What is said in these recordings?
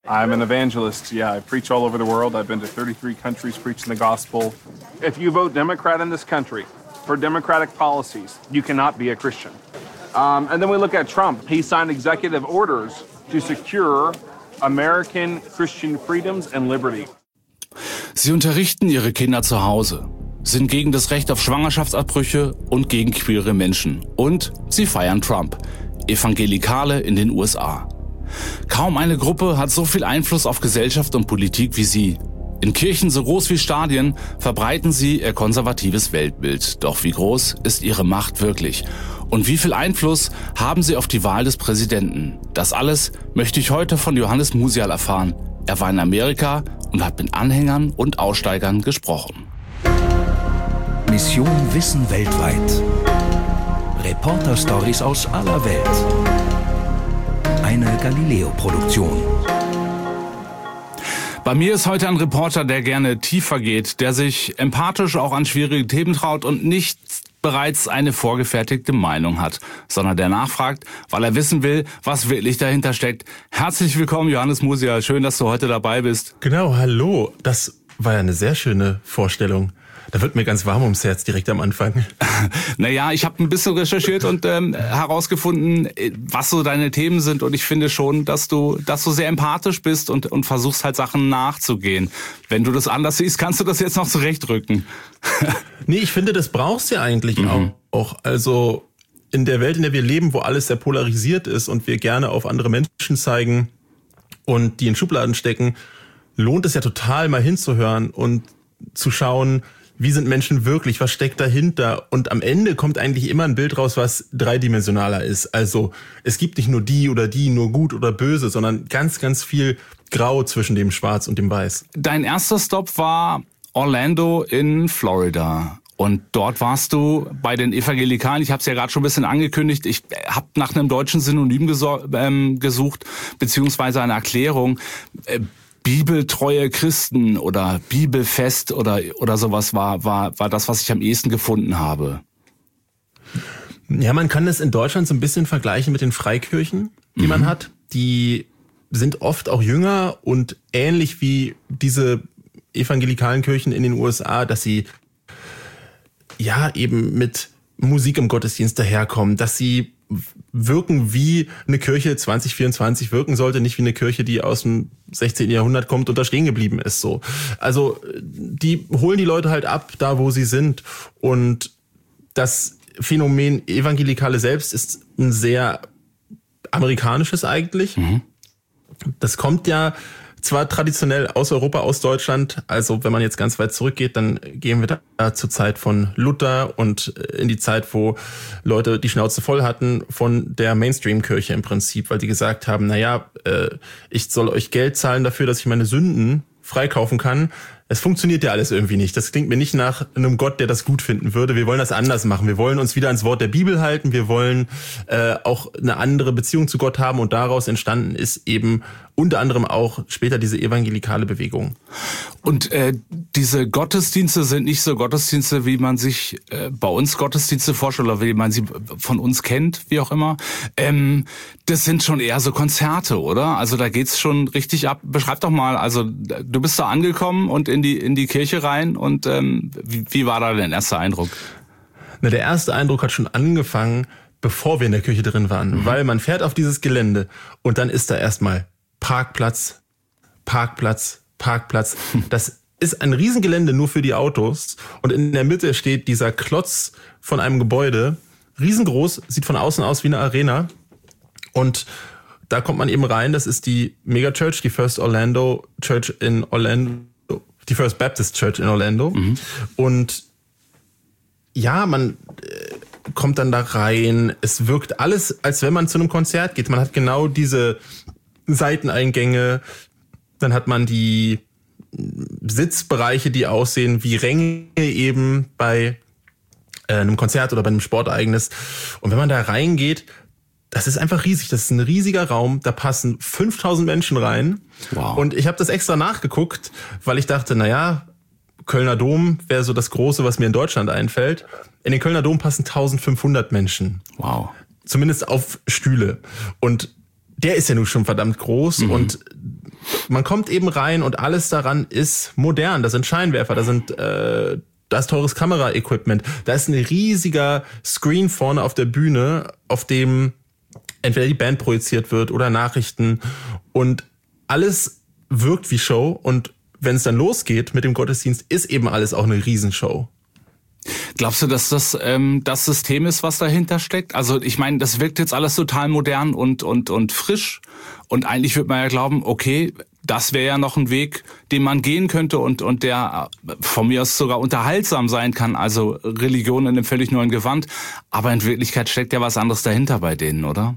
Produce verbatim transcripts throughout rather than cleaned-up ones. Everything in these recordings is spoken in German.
I'm an evangelist. Yeah, I preach all over the world. I've been to thirty-three countries preaching the gospel. If you vote Democrat in this country for democratic policies, you cannot be a Christian. Um, and then we look at Trump. He signed executive orders to secure American Christian freedoms and liberty. Sie unterrichten ihre Kinder zu Hause, sind gegen das Recht auf Schwangerschaftsabbrüche und gegen queere Menschen. Und sie feiern Trump, Evangelikale in den U S A. Kaum eine Gruppe hat so viel Einfluss auf Gesellschaft und Politik wie sie. In Kirchen so groß wie Stadien verbreiten sie ihr konservatives Weltbild. Doch wie groß ist ihre Macht wirklich? Und wie viel Einfluss haben sie auf die Wahl des Präsidenten? Das alles möchte ich heute von Johannes Musial erfahren. Er war in Amerika und hat mit Anhängern und Aussteigern gesprochen. Mission Wissen weltweit. Reporter-Stories aus aller Welt. Eine Galileo-Produktion. Bei mir ist heute ein Reporter, der gerne tiefer geht, der sich empathisch auch an schwierige Themen traut und nicht bereits eine vorgefertigte Meinung hat, sondern der nachfragt, weil er wissen will, was wirklich dahinter steckt. Herzlich willkommen, Johannes Musial. Schön, dass du heute dabei bist. Genau, hallo. Das war ja eine sehr schöne Vorstellung. Da wird mir ganz warm ums Herz direkt am Anfang. Naja, ich habe ein bisschen recherchiert und ähm, herausgefunden, was so deine Themen sind. Und ich finde schon, dass du, dass du sehr empathisch bist und, und versuchst halt Sachen nachzugehen. Wenn du das anders siehst, kannst du das jetzt noch zurechtrücken. Nee, ich finde, das brauchst du ja eigentlich mhm. auch. Also in der Welt, in der wir leben, wo alles sehr polarisiert ist und wir gerne auf andere Menschen zeigen und die in Schubladen stecken, lohnt es ja total, mal hinzuhören und zu schauen, wie sind Menschen wirklich, was steckt dahinter? Und am Ende kommt eigentlich immer ein Bild raus, was dreidimensionaler ist. Also es gibt nicht nur die oder die, nur gut oder böse, sondern ganz, ganz viel Grau zwischen dem Schwarz und dem Weiß. Dein erster Stopp war Orlando in Florida. Und dort warst du bei den Evangelikalen. Ich habe es ja gerade schon ein bisschen angekündigt. Ich habe nach einem deutschen Synonym gesor- ähm, gesucht, beziehungsweise eine Erklärung. Äh, Bibeltreue Christen oder Bibelfest oder oder sowas war war war das, was ich am ehesten gefunden habe. Ja, man kann das in Deutschland so ein bisschen vergleichen mit den Freikirchen, die mhm. man hat. Die sind oft auch jünger und ähnlich wie diese evangelikalen Kirchen in den U S A, dass sie ja eben mit Musik im Gottesdienst daherkommen, dass sie wirken wie eine Kirche zwanzig vierundzwanzig wirken sollte, nicht wie eine Kirche, die aus dem sechzehnten Jahrhundert kommt und da stehen geblieben ist. So, also die holen die Leute halt ab, da wo sie sind. Und das Phänomen Evangelikale selbst ist ein sehr amerikanisches eigentlich. Mhm. Das kommt ja zwar traditionell aus Europa, aus Deutschland, also wenn man jetzt ganz weit zurückgeht, dann gehen wir da zur Zeit von Luther und in die Zeit, wo Leute die Schnauze voll hatten von der Mainstream-Kirche im Prinzip, weil die gesagt haben, naja, ich soll euch Geld zahlen dafür, dass ich meine Sünden freikaufen kann. Es funktioniert ja alles irgendwie nicht. Das klingt mir nicht nach einem Gott, der das gut finden würde. Wir wollen das anders machen. Wir wollen uns wieder ans Wort der Bibel halten. Wir wollen äh, auch eine andere Beziehung zu Gott haben. Und daraus entstanden ist eben unter anderem auch später diese evangelikale Bewegung. Und äh, diese Gottesdienste sind nicht so Gottesdienste, wie man sich äh, bei uns Gottesdienste vorstellt oder wie man sie von uns kennt, wie auch immer. Ähm, das sind schon eher so Konzerte, oder? Also da geht's schon richtig ab. Beschreib doch mal, also du bist da angekommen und in die in die Kirche rein und ähm, wie, wie war da dein erster Eindruck? Na, der erste Eindruck hat schon angefangen, bevor wir in der Kirche drin waren, mhm. weil man fährt auf dieses Gelände und dann ist da erstmal Parkplatz, Parkplatz, Parkplatz. Das ist ein Riesengelände nur für die Autos und in der Mitte steht dieser Klotz von einem Gebäude, riesengroß, sieht von außen aus wie eine Arena und da kommt man eben rein, das ist die Megachurch, die First Orlando Church in Orlando, die First Baptist Church in Orlando. Mhm. Und ja, man äh, kommt dann da rein. Es wirkt alles, als wenn man zu einem Konzert geht. Man hat genau diese Seiteneingänge. Dann hat man die Sitzbereiche, die aussehen wie Ränge eben bei äh, einem Konzert oder bei einem Sportereignis. Und wenn man da reingeht, das ist einfach riesig. Das ist ein riesiger Raum. Da passen fünftausend Menschen rein. Wow. Und ich habe das extra nachgeguckt, weil ich dachte, naja, Kölner Dom wäre so das Große, was mir in Deutschland einfällt. In den Kölner Dom passen eintausendfünfhundert Menschen. Wow. Zumindest auf Stühle. Und der ist ja nun schon verdammt groß. Mhm. Und man kommt eben rein und alles daran ist modern. Da sind Scheinwerfer, da sind äh, da ist teures Kameraequipment, da ist ein riesiger Screen vorne auf der Bühne, auf dem entweder die Band projiziert wird oder Nachrichten und alles wirkt wie Show und wenn es dann losgeht mit dem Gottesdienst, ist eben alles auch eine Riesenshow. Glaubst du, dass das ähm, das System ist, was dahinter steckt? Also ich meine, das wirkt jetzt alles total modern und und und frisch. Und eigentlich würde man ja glauben, okay, das wäre ja noch ein Weg, den man gehen könnte und und der von mir aus sogar unterhaltsam sein kann. Also Religion in einem völlig neuen Gewand. Aber in Wirklichkeit steckt ja was anderes dahinter bei denen, oder?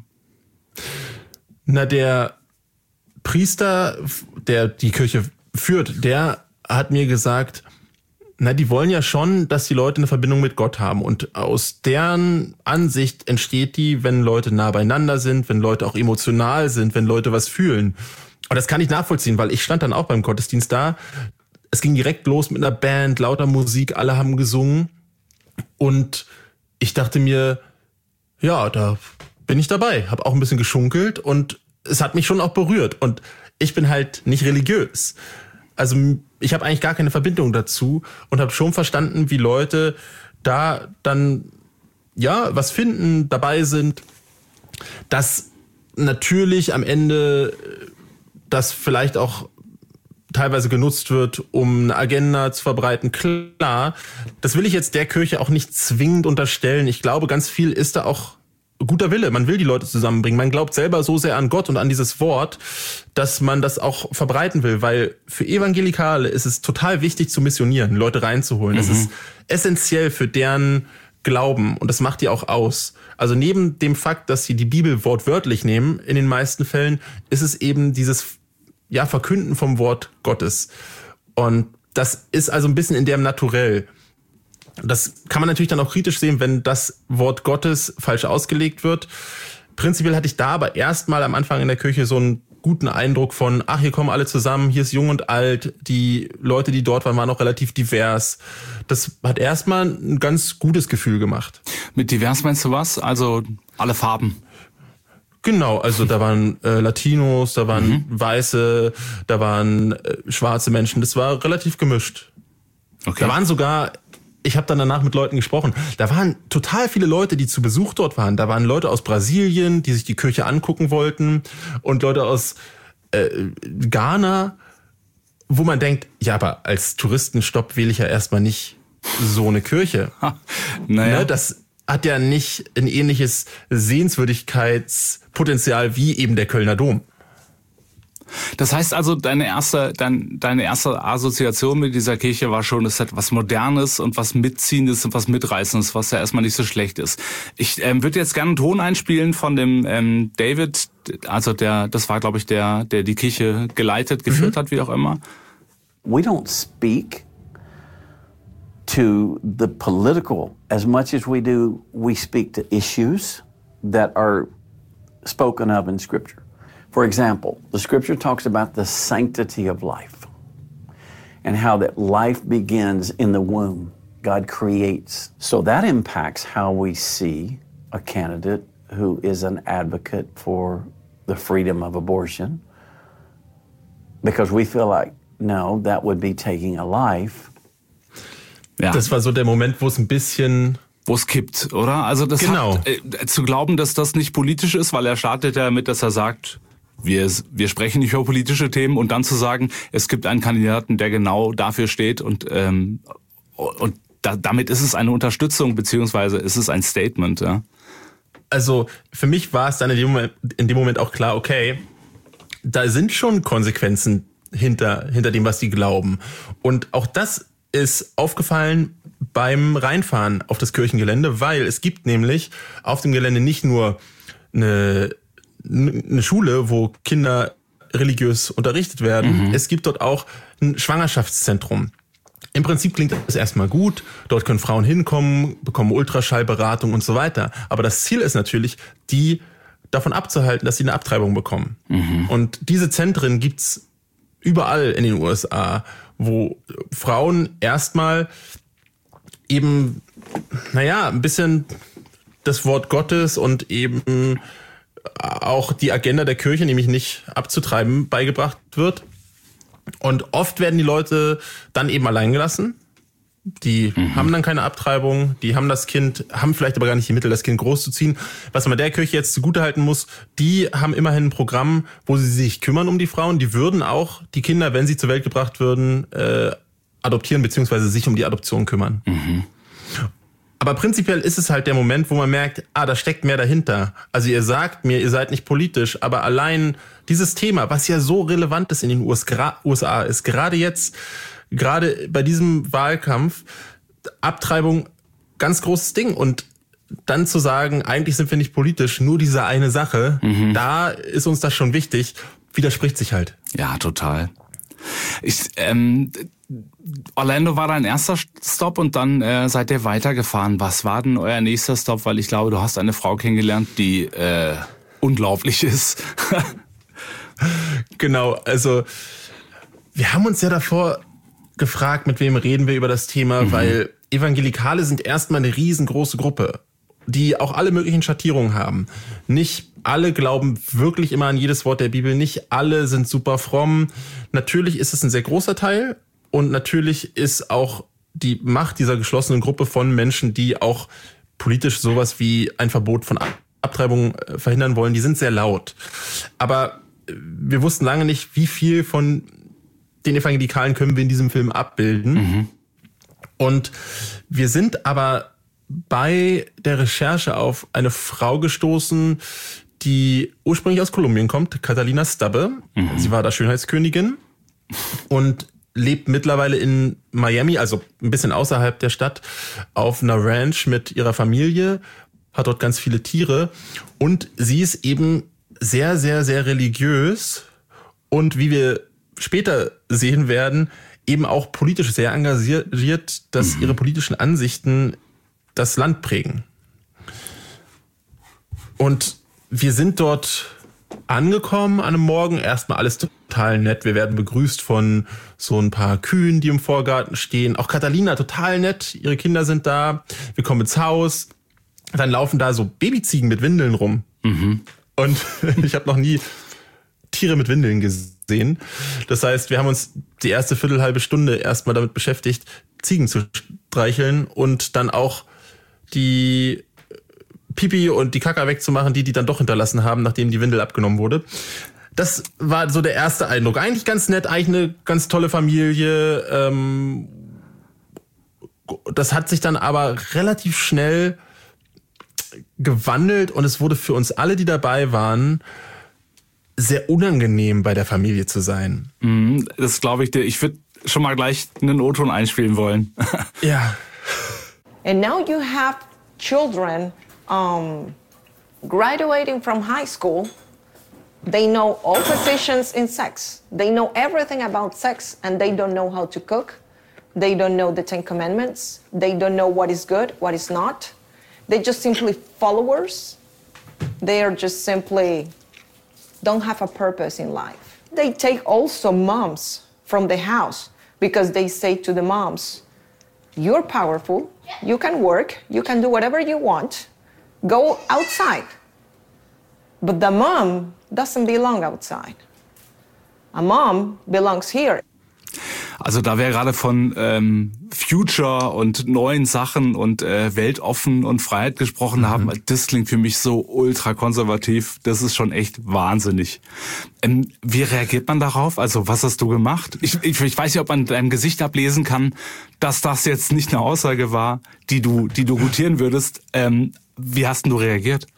Na, der Priester, der die Kirche führt, der hat mir gesagt, na, die wollen ja schon, dass die Leute eine Verbindung mit Gott haben. Und aus deren Ansicht entsteht die, wenn Leute nah beieinander sind, wenn Leute auch emotional sind, wenn Leute was fühlen. Und das kann ich nachvollziehen, weil ich stand dann auch beim Gottesdienst da. Es ging direkt los mit einer Band, lauter Musik, alle haben gesungen. Und ich dachte mir, ja, da bin ich dabei. Habe auch ein bisschen geschunkelt und es hat mich schon auch berührt. Und ich bin halt nicht religiös. Also ich habe eigentlich gar keine Verbindung dazu und habe schon verstanden, wie Leute da dann ja was finden, dabei sind, dass natürlich am Ende das vielleicht auch teilweise genutzt wird, um eine Agenda zu verbreiten. Klar, das will ich jetzt der Kirche auch nicht zwingend unterstellen. Ich glaube, ganz viel ist da auch guter Wille. Man will die Leute zusammenbringen. Man glaubt selber so sehr an Gott und an dieses Wort, dass man das auch verbreiten will. Weil für Evangelikale ist es total wichtig zu missionieren, Leute reinzuholen. Das mhm. ist essentiell für deren Glauben und das macht die auch aus. Also neben dem Fakt, dass sie die Bibel wortwörtlich nehmen, in den meisten Fällen, ist es eben dieses ja, Verkünden vom Wort Gottes. Und das ist also ein bisschen in dem Naturell. Das kann man natürlich dann auch kritisch sehen, wenn das Wort Gottes falsch ausgelegt wird. Prinzipiell hatte ich da aber erstmal am Anfang in der Kirche so einen guten Eindruck von, ach, hier kommen alle zusammen, hier ist jung und alt, die Leute, die dort waren, waren auch relativ divers. Das hat erstmal ein ganz gutes Gefühl gemacht. Mit divers meinst du was? Also alle Farben? Genau, also da waren äh, Latinos, da waren mhm. Weiße, da waren äh, schwarze Menschen, das war relativ gemischt. Okay. Da waren sogar... Ich habe dann danach mit Leuten gesprochen. Da waren total viele Leute, die zu Besuch dort waren. Da waren Leute aus Brasilien, die sich die Kirche angucken wollten und Leute aus äh, Ghana, wo man denkt, ja, aber als Touristenstopp wähle ich ja erstmal nicht so eine Kirche. Naja. Ne, das hat ja nicht ein ähnliches Sehenswürdigkeitspotenzial wie eben der Kölner Dom. Das heißt also, deine erste, dein, deine erste Assoziation mit dieser Kirche war schon, es hat was Modernes und was Mitziehendes und was Mitreißendes, was ja erstmal nicht so schlecht ist. Ich ähm, würde jetzt gerne einen Ton einspielen von dem ähm, David, also der, das war glaube ich der, der die Kirche geleitet, geführt mhm. hat, wie auch immer. We don't speak to the political as much as we do, we speak to issues that are spoken of in Scripture. For example, the scripture talks about the sanctity of life and how that life begins in the womb. God creates. So that impacts how we see a candidate who is an advocate for the freedom of abortion, because we feel like, no, that would be taking a life. Ja. Das war so der Moment, wo es ein bisschen... Wo es kippt, oder? Also das genau. hat, äh, zu glauben, dass das nicht politisch ist, weil er startet ja damit, dass er sagt... Wir, wir sprechen nicht über politische Themen und dann zu sagen, es gibt einen Kandidaten, der genau dafür steht und, ähm, und da, damit ist es eine Unterstützung beziehungsweise ist es ein Statement. Ja. Also für mich war es dann in dem Moment, in dem Moment auch klar, okay, da sind schon Konsequenzen hinter, hinter dem, was die glauben. Und auch das ist aufgefallen beim Reinfahren auf das Kirchengelände, weil es gibt nämlich auf dem Gelände nicht nur eine eine Schule, wo Kinder religiös unterrichtet werden. Mhm. Es gibt dort auch ein Schwangerschaftszentrum. Im Prinzip klingt das erstmal gut. Dort können Frauen hinkommen, bekommen Ultraschallberatung und so weiter. Aber das Ziel ist natürlich, die davon abzuhalten, dass sie eine Abtreibung bekommen. Mhm. Und diese Zentren gibt's überall in den U S A, wo Frauen erstmal eben, naja, ein bisschen das Wort Gottes und eben auch die Agenda der Kirche, nämlich nicht abzutreiben, beigebracht wird. Und oft werden die Leute dann eben allein gelassen. Die mhm. haben dann keine Abtreibung, die haben das Kind, haben vielleicht aber gar nicht die Mittel, das Kind großzuziehen. Was man der Kirche jetzt zugutehalten muss, die haben immerhin ein Programm, wo sie sich kümmern um die Frauen. Die würden auch die Kinder, wenn sie zur Welt gebracht würden, äh, adoptieren beziehungsweise sich um die Adoption kümmern. Mhm. Aber prinzipiell ist es halt der Moment, wo man merkt, ah, da steckt mehr dahinter. Also ihr sagt mir, ihr seid nicht politisch, aber allein dieses Thema, was ja so relevant ist in den U S A, ist gerade jetzt, gerade bei diesem Wahlkampf, Abtreibung, ganz großes Ding. Und dann zu sagen, eigentlich sind wir nicht politisch, nur diese eine Sache, mhm. da ist uns das schon wichtig, widerspricht sich halt. Ja, total. Ich, ähm, Orlando war dein erster Stop und dann äh, seid ihr weitergefahren. Was war denn euer nächster Stop? Weil ich glaube, du hast eine Frau kennengelernt, die äh, unglaublich ist. Genau, also wir haben uns ja davor gefragt, mit wem reden wir über das Thema, mhm. weil Evangelikale sind erstmal eine riesengroße Gruppe, die auch alle möglichen Schattierungen haben. Nicht alle glauben wirklich immer an jedes Wort der Bibel, nicht alle sind super fromm. Natürlich ist es ein sehr großer Teil und natürlich ist auch die Macht dieser geschlossenen Gruppe von Menschen, die auch politisch sowas wie ein Verbot von Abtreibung verhindern wollen, die sind sehr laut. Aber wir wussten lange nicht, wie viel von den Evangelikalen können wir in diesem Film abbilden. Mhm. Und wir sind aber bei der Recherche auf eine Frau gestoßen, die ursprünglich aus Kolumbien kommt, Catalina Stubbe. Mhm. Sie war da Schönheitskönigin und lebt mittlerweile in Miami, also ein bisschen außerhalb der Stadt, auf einer Ranch mit ihrer Familie, hat dort ganz viele Tiere und sie ist eben sehr, sehr, sehr religiös und wie wir später sehen werden, eben auch politisch sehr engagiert, dass mhm. ihre politischen Ansichten das Land prägen. Und wir sind dort angekommen an einem Morgen, erstmal alles total nett. Wir werden begrüßt von so ein paar Kühen, die im Vorgarten stehen. Auch Catalina, total nett, ihre Kinder sind da. Wir kommen ins Haus, dann laufen da so Babyziegen mit Windeln rum. Mhm. Und ich habe noch nie Tiere mit Windeln gesehen. Das heißt, wir haben uns die erste Viertelhalbe Stunde erstmal damit beschäftigt, Ziegen zu streicheln und dann auch die Pipi und die Kaka wegzumachen, die die dann doch hinterlassen haben, nachdem die Windel abgenommen wurde. Das war so der erste Eindruck. Eigentlich ganz nett, eigentlich eine ganz tolle Familie. Ähm, das hat sich dann aber relativ schnell gewandelt und es wurde für uns alle, die dabei waren, sehr unangenehm, bei der Familie zu sein. Das glaube ich dir. Ich würde schon mal gleich einen O-Ton einspielen wollen. Ja. And now you have children um, graduating from high school. They know all positions in sex. They know everything about sex and they don't know how to cook. They don't know the Ten Commandments. They don't know what is good, what is not. They're just simply followers. They are just simply don't have a purpose in life. They take also moms from the house because they say to the moms, you're powerful, you can work, you can do whatever you want, go outside. But the mom doesn't belong outside. A mom belongs here. Also da wir gerade von ähm, Future und neuen Sachen und äh, weltoffen und Freiheit gesprochen mhm. haben, das klingt für mich so ultra konservativ. Das ist schon echt wahnsinnig. Ähm, wie reagiert man darauf? Also was hast du gemacht? Ich, ich, ich weiß nicht, ob man deinem Gesicht ablesen kann, dass das jetzt nicht eine Aussage war, die du, die du gutieren würdest. Ähm, wie hast denn du reagiert?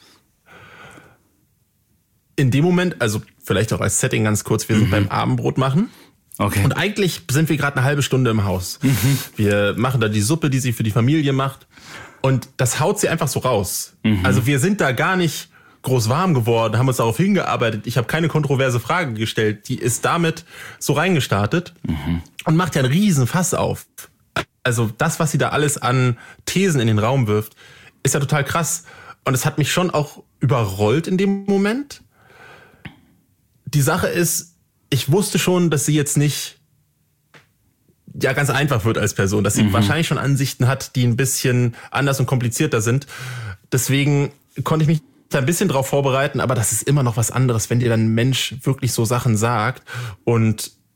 In dem Moment, also vielleicht auch als Setting ganz kurz, wir sind mhm. beim Abendbrot machen. Okay. Und eigentlich sind wir gerade eine halbe Stunde im Haus. Mhm. Wir machen da die Suppe, die sie für die Familie macht. Und das haut sie einfach so raus. Mhm. Also wir sind da gar nicht groß warm geworden, haben uns darauf hingearbeitet. Ich habe keine kontroverse Frage gestellt. Die ist damit so reingestartet mhm. und macht ja einen riesen Fass auf. Also das, was sie da alles an Thesen in den Raum wirft, ist ja total krass. Und es hat mich schon auch überrollt in dem Moment. Die Sache ist, ich wusste schon, dass sie jetzt nicht ja ganz einfach wird als Person, dass sie mhm. wahrscheinlich schon Ansichten hat, die ein bisschen anders und komplizierter sind. Deswegen konnte ich mich da ein bisschen drauf vorbereiten, aber das ist immer noch was anderes, wenn dir dann ein Mensch wirklich so Sachen sagt. Und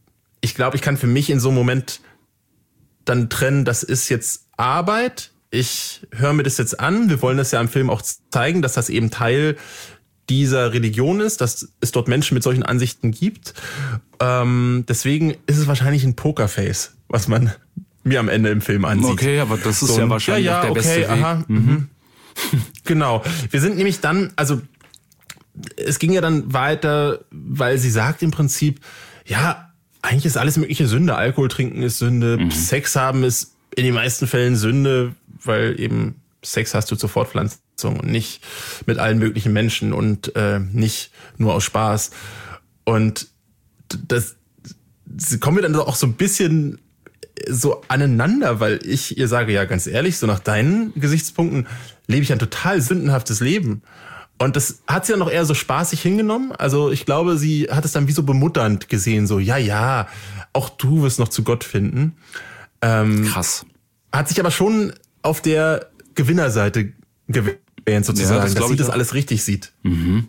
ich glaube, ich kann für mich in so einem Moment dann trennen, das ist jetzt Arbeit. Ich höre mir das jetzt an. Wir wollen das ja im Film auch zeigen, dass das eben Teil dieser Religion ist, dass es dort Menschen mit solchen Ansichten gibt. Ähm, deswegen ist es wahrscheinlich ein Pokerface, was man mir am Ende im Film ansieht. Okay, aber das ist so ja ein, wahrscheinlich ja, ja, auch der okay, beste Weg. Aha, mhm. Genau. Wir sind nämlich dann, also es ging ja dann weiter, weil sie sagt im Prinzip, ja, eigentlich ist alles mögliche Sünde. Alkohol trinken ist Sünde, mhm. Sex haben ist in den meisten Fällen Sünde, weil eben Sex hast du zur Fortpflanzung und nicht mit allen möglichen Menschen und äh, nicht nur aus Spaß. Und das kommen wir dann auch so ein bisschen so aneinander, weil ich ihr sage, ja ganz ehrlich, so nach deinen Gesichtspunkten lebe ich ein total sündenhaftes Leben. Und das hat sie dann noch eher so spaßig hingenommen. Also ich glaube, sie hat es dann wie so bemutternd gesehen, so ja, ja, auch du wirst noch zu Gott finden. Ähm, Krass. Hat sich aber schon auf der Gewinnerseite gewähnt sozusagen, ja, das dass sie das auch. alles richtig sieht. Mhm.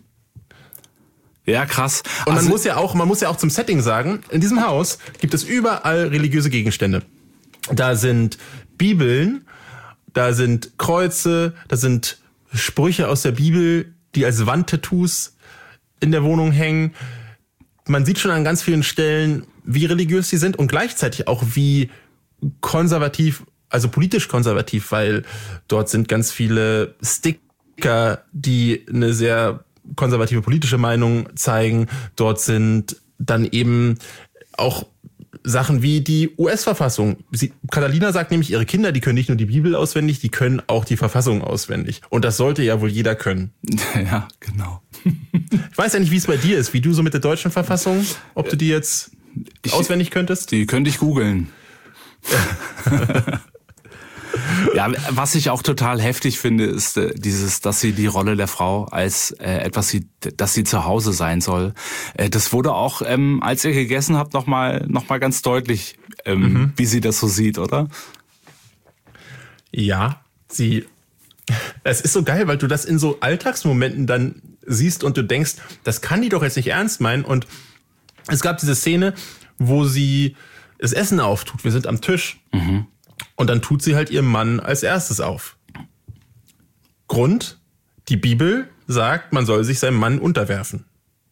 Ja, krass. Und man also, muss ja auch, man muss ja auch zum Setting sagen, in diesem Haus gibt es überall religiöse Gegenstände. Da sind Bibeln, da sind Kreuze, da sind Sprüche aus der Bibel, die als Wandtattoos in der Wohnung hängen. Man sieht schon an ganz vielen Stellen, wie religiös sie sind und gleichzeitig auch wie konservativ, also politisch konservativ, weil dort sind ganz viele Sticker, die eine sehr konservative politische Meinung zeigen. Dort sind dann eben auch Sachen wie die U S-Verfassung. Sie, Catalina sagt nämlich, ihre Kinder, die können nicht nur die Bibel auswendig, die können auch die Verfassung auswendig. Und das sollte ja wohl jeder können. Ja, genau. Ich weiß ja nicht, wie es bei dir ist, wie du so mit der deutschen Verfassung, ob du die jetzt ich, auswendig könntest. Die könnte ich googeln. Ja, was ich auch total heftig finde, ist äh, dieses, dass sie die Rolle der Frau als äh, etwas sieht, dass sie zu Hause sein soll. Äh, das wurde auch, ähm, als ihr gegessen habt, noch mal, noch mal ganz deutlich, ähm, mhm. wie sie das so sieht, oder? Ja, sie. Es ist so geil, weil du das in so Alltagsmomenten dann siehst und du denkst, das kann die doch jetzt nicht ernst meinen. Und es gab diese Szene, wo sie das Essen auftut. Wir sind am Tisch. Mhm. Und dann tut sie halt ihrem Mann als erstes auf. Grund, die Bibel sagt, man soll sich seinem Mann unterwerfen.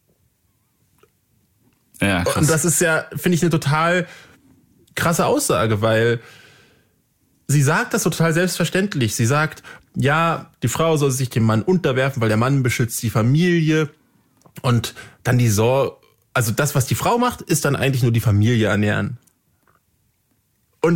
Ja, krass. Und das ist ja, finde ich, eine total krasse Aussage, weil sie sagt das so total selbstverständlich. Sie sagt, ja, die Frau soll sich dem Mann unterwerfen, weil der Mann beschützt die Familie. Und dann die Sorge, also das, was die Frau macht, ist dann eigentlich nur die Familie ernähren. Und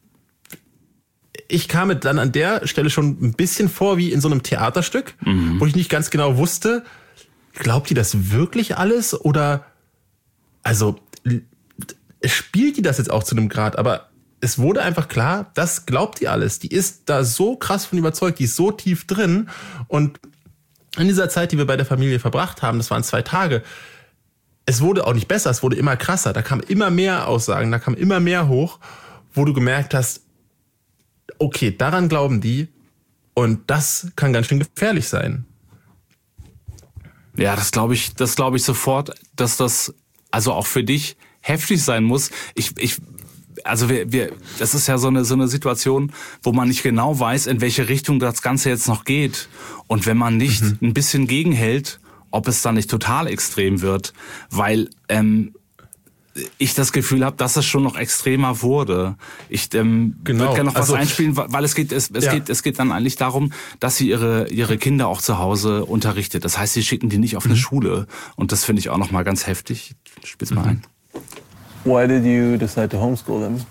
ich kam mir dann an der Stelle schon ein bisschen vor wie in so einem Theaterstück, mhm. wo ich nicht ganz genau wusste, glaubt die das wirklich alles oder, also spielt die das jetzt auch zu einem Grad, aber es wurde einfach klar, das glaubt die alles. Die ist da so krass von überzeugt, die ist so tief drin und in dieser Zeit, die wir bei der Familie verbracht haben, das waren zwei Tage, es wurde auch nicht besser, es wurde immer krasser, da kamen immer mehr Aussagen, da kam immer mehr hoch, wo du gemerkt hast, okay, daran glauben die und das kann ganz schön gefährlich sein. Ja, das glaube ich, das glaube ich sofort, dass das also auch für dich heftig sein muss. Ich, ich, also wir, wir, das ist ja so eine so eine Situation, wo man nicht genau weiß, in welche Richtung das Ganze jetzt noch geht. Und wenn man nicht mhm. ein bisschen gegenhält, ob es dann nicht total extrem wird, weil ähm, ich das Gefühl habe, dass es schon noch extremer wurde. Ich ähm, genau. würde gerne noch was also, einspielen, weil es geht es, es ja. geht es geht dann eigentlich darum, dass sie ihre ihre Kinder auch zu Hause unterrichtet. Das heißt, sie schicken die nicht auf eine mhm. Schule und das finde ich auch noch mal ganz heftig. Ich spiel's mal mhm. ein. Why did you decide to homeschool them?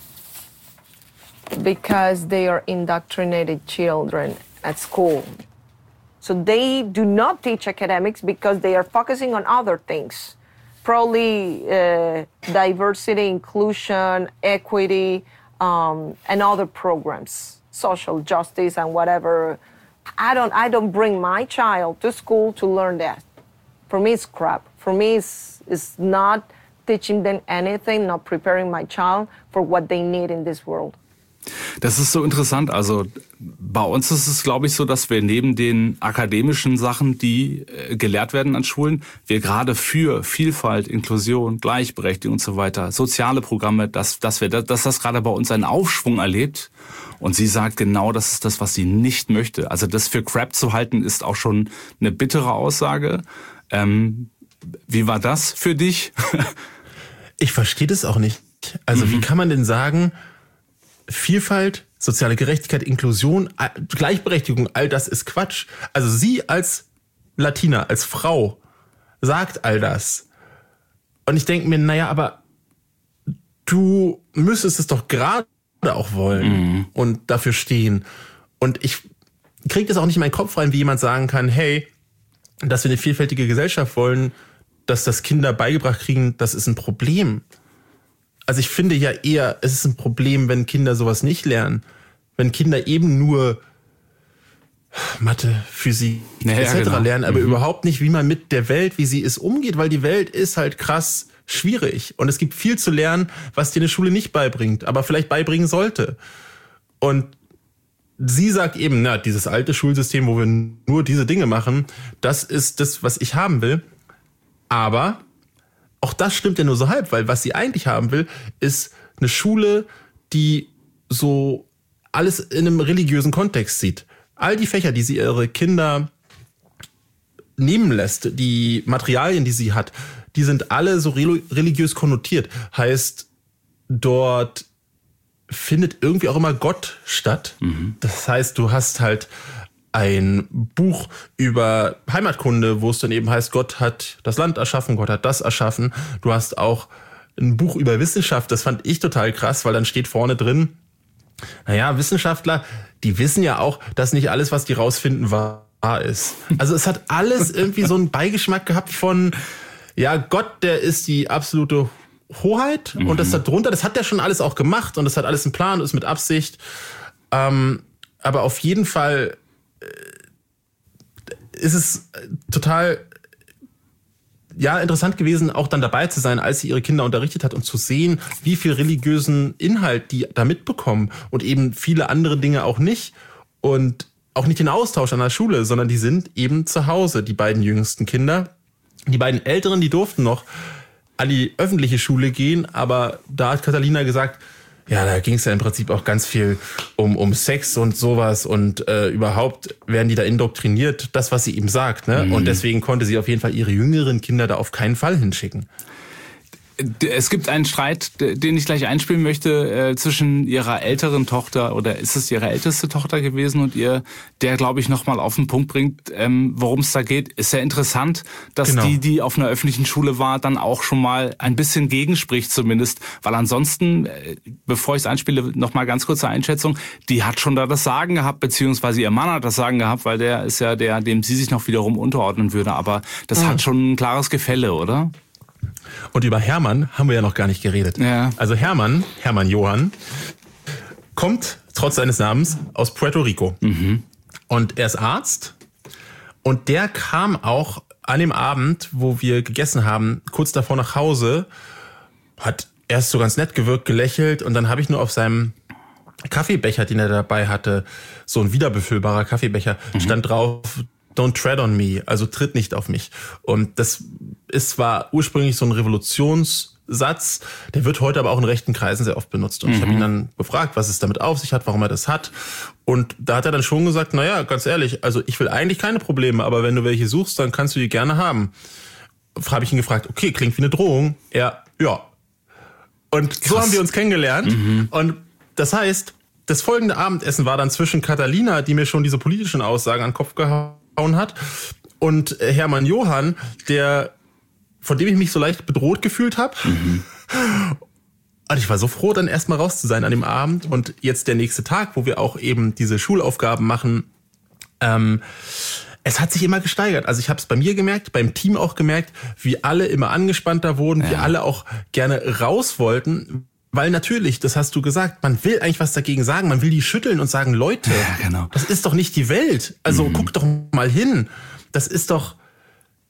Because they are indoctrinated children at school. So they do not teach academics because they are focusing on other things. Probably uh, diversity, inclusion, equity, um, and other programs, social justice and whatever. I don't, I don't bring my child to school to learn that. For me, it's crap. For me, it's, it's not teaching them anything, not preparing my child for what they need in this world. Das ist so interessant. Also bei uns ist es, glaube ich, so, dass wir neben den akademischen Sachen, die äh, gelehrt werden an Schulen, wir gerade für Vielfalt, Inklusion, Gleichberechtigung und so weiter, soziale Programme, dass, dass wir, dass das gerade bei uns einen Aufschwung erlebt. Und sie sagt genau, das ist das, was sie nicht möchte. Also das für Crap zu halten, ist auch schon eine bittere Aussage. Ähm, wie war das für dich? Ich verstehe das auch nicht. Also mhm. wie kann man denn sagen, Vielfalt, soziale Gerechtigkeit, Inklusion, Gleichberechtigung, all das ist Quatsch. Also sie als Latina, als Frau, sagt all das. Und ich denke mir, naja, aber du müsstest es doch gerade auch wollen mhm. und dafür stehen. Und ich kriege das auch nicht in meinen Kopf rein, wie jemand sagen kann, hey, dass wir eine vielfältige Gesellschaft wollen, dass das Kinder beigebracht kriegen, das ist ein Problem. Also ich finde ja eher, es ist ein Problem, wenn Kinder sowas nicht lernen. Wenn Kinder eben nur Mathe, Physik naja, et cetera genau. lernen, aber mhm. überhaupt nicht, wie man mit der Welt, wie sie ist, umgeht, weil die Welt ist halt krass schwierig. Und es gibt viel zu lernen, was dir eine Schule nicht beibringt, aber vielleicht beibringen sollte. Und sie sagt eben, na, dieses alte Schulsystem, wo wir nur diese Dinge machen, das ist das, was ich haben will. Aber auch das stimmt ja nur so halb, weil was sie eigentlich haben will, ist eine Schule, die so alles in einem religiösen Kontext sieht. All die Fächer, die sie ihre Kinder nehmen lässt, die Materialien, die sie hat, die sind alle so religiös konnotiert. Heißt, dort findet irgendwie auch immer Gott statt. Mhm. Das heißt, du hast halt ein Buch über Heimatkunde, wo es dann eben heißt, Gott hat das Land erschaffen, Gott hat das erschaffen. Du hast auch ein Buch über Wissenschaft, das fand ich total krass, weil dann steht vorne drin, naja, Wissenschaftler, die wissen ja auch, dass nicht alles, was die rausfinden, wahr ist. Also es hat alles irgendwie so einen Beigeschmack gehabt von, ja, Gott, der ist die absolute Hoheit mhm. und das da drunter, das hat der schon alles auch gemacht und das hat alles einen Plan und ist mit Absicht. Ähm, aber auf jeden Fall ist es total ja interessant gewesen, auch dann dabei zu sein, als sie ihre Kinder unterrichtet hat und zu sehen, wie viel religiösen Inhalt die da mitbekommen und eben viele andere Dinge auch nicht und auch nicht den Austausch an der Schule, sondern die sind eben zu Hause, die beiden jüngsten Kinder. Die beiden Älteren, die durften noch an die öffentliche Schule gehen, aber da hat Catalina gesagt, ja, da ging es ja im Prinzip auch ganz viel um, um Sex und sowas und äh, überhaupt werden die da indoktriniert, das, was sie ihm sagt, ne? Mhm. Und deswegen konnte sie auf jeden Fall ihre jüngeren Kinder da auf keinen Fall hinschicken. Es gibt einen Streit, den ich gleich einspielen möchte, äh, zwischen ihrer älteren Tochter, oder ist es ihre älteste Tochter gewesen und ihr, der, glaube ich, nochmal auf den Punkt bringt, ähm, worum es da geht. Ist sehr interessant, dass genau. die, die auf einer öffentlichen Schule war, dann auch schon mal ein bisschen gegenspricht zumindest, weil ansonsten, äh, bevor ich es einspiele, nochmal ganz kurze Einschätzung, die hat schon da das Sagen gehabt, beziehungsweise ihr Mann hat das Sagen gehabt, weil der ist ja der, dem sie sich noch wiederum unterordnen würde, aber das mhm. hat schon ein klares Gefälle, oder? Und über Hermann haben wir ja noch gar nicht geredet. Ja. Also Hermann, Hermann Johann, kommt trotz seines Namens aus Puerto Rico. Mhm. Und er ist Arzt. Und der kam auch an dem Abend, wo wir gegessen haben, kurz davor nach Hause, hat erst so ganz nett gewirkt, gelächelt. Und dann habe ich nur auf seinem Kaffeebecher, den er dabei hatte, so ein wiederbefüllbarer Kaffeebecher, mhm. stand drauf, Don't tread on me, also tritt nicht auf mich. Und das ist zwar ursprünglich so ein Revolutionssatz, der wird heute aber auch in rechten Kreisen sehr oft benutzt. Und mhm. ich habe ihn dann gefragt, was es damit auf sich hat, warum er das hat. Und da hat er dann schon gesagt, naja, ganz ehrlich, also ich will eigentlich keine Probleme, aber wenn du welche suchst, dann kannst du die gerne haben. Habe ich ihn gefragt, okay, klingt wie eine Drohung. Er, ja. Und Krass. So haben wir uns kennengelernt. Mhm. Und das heißt, das folgende Abendessen war dann zwischen Catalina, die mir schon diese politischen Aussagen an den Kopf gehauen hat, und Hermann Johann, der, von dem ich mich so leicht bedroht gefühlt habe. Mhm. Und ich war so froh, dann erstmal raus zu sein an dem Abend. Und jetzt der nächste Tag, wo wir auch eben diese Schulaufgaben machen. Ähm, es hat sich immer gesteigert. Also ich habe es bei mir gemerkt, beim Team auch gemerkt, wie alle immer angespannter wurden, ja. wie alle auch gerne raus wollten. Weil natürlich, das hast du gesagt, man will eigentlich was dagegen sagen, man will die schütteln und sagen, Leute, ja, genau. das ist doch nicht die Welt. Also mhm. guck doch mal hin. Das ist doch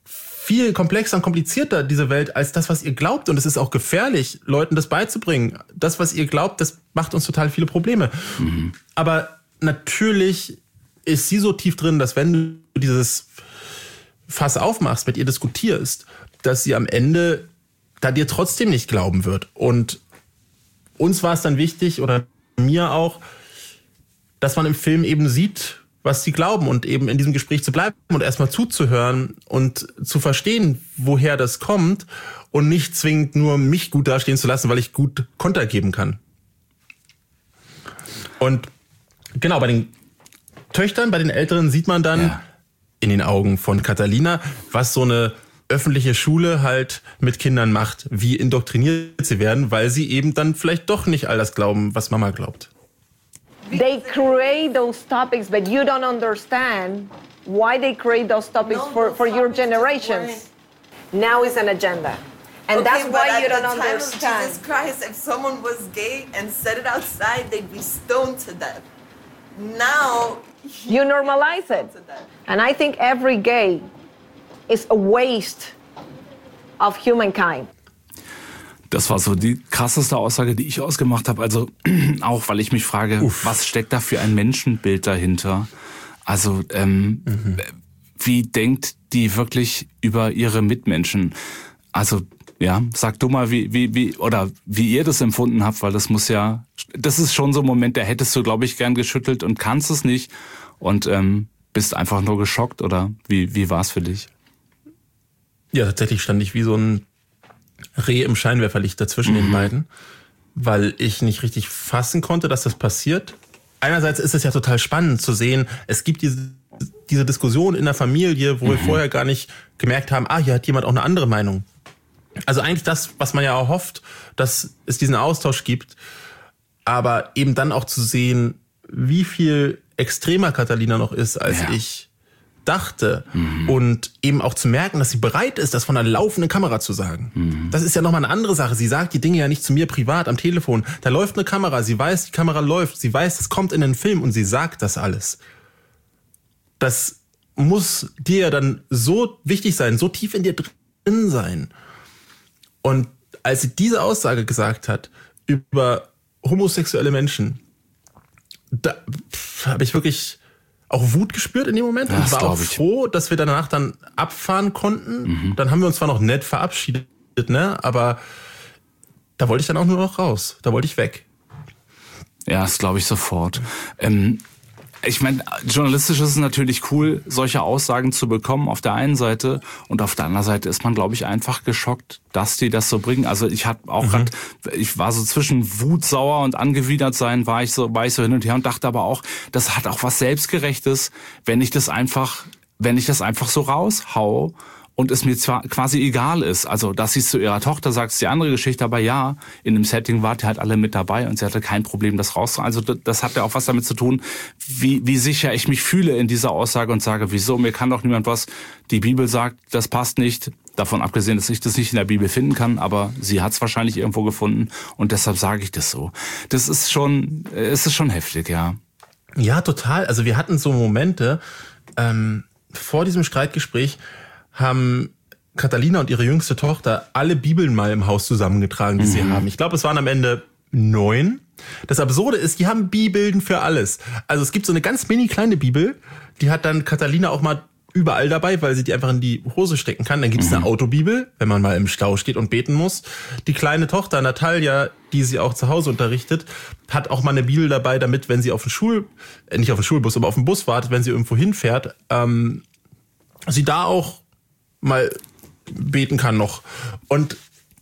viel komplexer und komplizierter, diese Welt, als das, was ihr glaubt. Und es ist auch gefährlich, Leuten das beizubringen. Das, was ihr glaubt, das macht uns total viele Probleme. Mhm. Aber natürlich ist sie so tief drin, dass wenn du dieses Fass aufmachst, mit ihr diskutierst, dass sie am Ende da dir trotzdem nicht glauben wird. Und uns war es dann wichtig, oder mir auch, dass man im Film eben sieht, was sie glauben und eben in diesem Gespräch zu bleiben und erstmal zuzuhören und zu verstehen, woher das kommt und nicht zwingend nur mich gut dastehen zu lassen, weil ich gut Konter geben kann. Und genau, bei den Töchtern, bei den Älteren sieht man dann ja. in den Augen von Catalina, was so eine öffentliche Schule halt mit Kindern macht, wie indoktriniert sie werden, weil sie eben dann vielleicht doch nicht all das glauben, was Mama glaubt. They create those topics, but you don't understand why they create those topics no, for, for your generations. Now is an agenda. And okay, that's why you don't understand. At the time of Jesus Christ, if someone was gay and said it outside, they'd be stoned to death. Now, you normalize it. And I think every gay is a waste of humankind. Das war so die krasseste Aussage, die ich ausgemacht habe. Also auch, weil ich mich frage, Uff. was steckt da für ein Menschenbild dahinter? Also ähm, mhm. wie denkt die wirklich über ihre Mitmenschen? Also ja, sag du mal, wie wie wie oder wie ihr das empfunden habt, weil das muss ja, das ist schon so ein Moment, da hättest du, glaube ich, gern geschüttelt und kannst es nicht und ähm, bist einfach nur geschockt, oder wie wie war es für dich? Ja, tatsächlich stand ich wie so ein Reh im Scheinwerferlicht dazwischen mhm. den beiden, weil ich nicht richtig fassen konnte, dass das passiert. Einerseits ist es ja total spannend zu sehen, es gibt diese, diese Diskussion in der Familie, wo mhm. wir vorher gar nicht gemerkt haben, ah, hier hat jemand auch eine andere Meinung. Also eigentlich das, was man ja auch hofft, dass es diesen Austausch gibt, aber eben dann auch zu sehen, wie viel extremer Catalina noch ist, als ja. ich dachte mhm. und eben auch zu merken, dass sie bereit ist, das von einer laufenden Kamera zu sagen. Mhm. Das ist ja nochmal eine andere Sache. Sie sagt die Dinge ja nicht zu mir privat am Telefon. Da läuft eine Kamera, sie weiß, die Kamera läuft, sie weiß, es kommt in den Film und sie sagt das alles. Das muss dir ja dann so wichtig sein, so tief in dir drin sein. Und als sie diese Aussage gesagt hat über homosexuelle Menschen, da habe ich wirklich auch Wut gespürt in dem Moment und war auch froh, dass wir danach dann abfahren konnten. Mhm. Dann haben wir uns zwar noch nett verabschiedet, ne, aber da wollte ich dann auch nur noch raus. Da wollte ich weg. Ja, das glaube ich sofort. Ähm, ich meine, journalistisch ist es natürlich cool, solche Aussagen zu bekommen auf der einen Seite, und auf der anderen Seite ist man, glaube ich, einfach geschockt, dass die das so bringen. Also ich hatte auch mhm. grad, ich war so zwischen Wut, sauer und angewidert sein, war ich so, war ich so hin und her und dachte aber auch, das hat auch was Selbstgerechtes, wenn ich das einfach, wenn ich das einfach so raushau und es mir zwar quasi egal ist. Also, dass sie es zu ihrer Tochter sagt, ist die andere Geschichte, aber ja, in dem Setting wart ihr halt alle mit dabei und sie hatte kein Problem, das rauszuholen. Also, das hat ja auch was damit zu tun, wie, wie sicher ich mich fühle in dieser Aussage und sage, wieso, mir kann doch niemand was, die Bibel sagt, das passt nicht. Davon abgesehen, dass ich das nicht in der Bibel finden kann, aber sie hat es wahrscheinlich irgendwo gefunden und deshalb sage ich das so. Das ist schon, es ist schon heftig, ja. Ja, total. Also, wir hatten so Momente, ähm, vor diesem Streitgespräch, haben Catalina und ihre jüngste Tochter alle Bibeln mal im Haus zusammengetragen, die mhm. sie haben. Ich glaube, es waren am Ende neun. Das Absurde ist, die haben Bibeln für alles. Also es gibt so eine ganz mini kleine Bibel, die hat dann Catalina auch mal überall dabei, weil sie die einfach in die Hose stecken kann. Dann gibt es mhm. eine Autobibel, wenn man mal im Stau steht und beten muss. Die kleine Tochter Natalia, die sie auch zu Hause unterrichtet, hat auch mal eine Bibel dabei, damit, wenn sie auf den Schul, äh, nicht auf den Schulbus, aber auf den Bus wartet, wenn sie irgendwo hinfährt, ähm, sie da auch mal beten kann noch. Und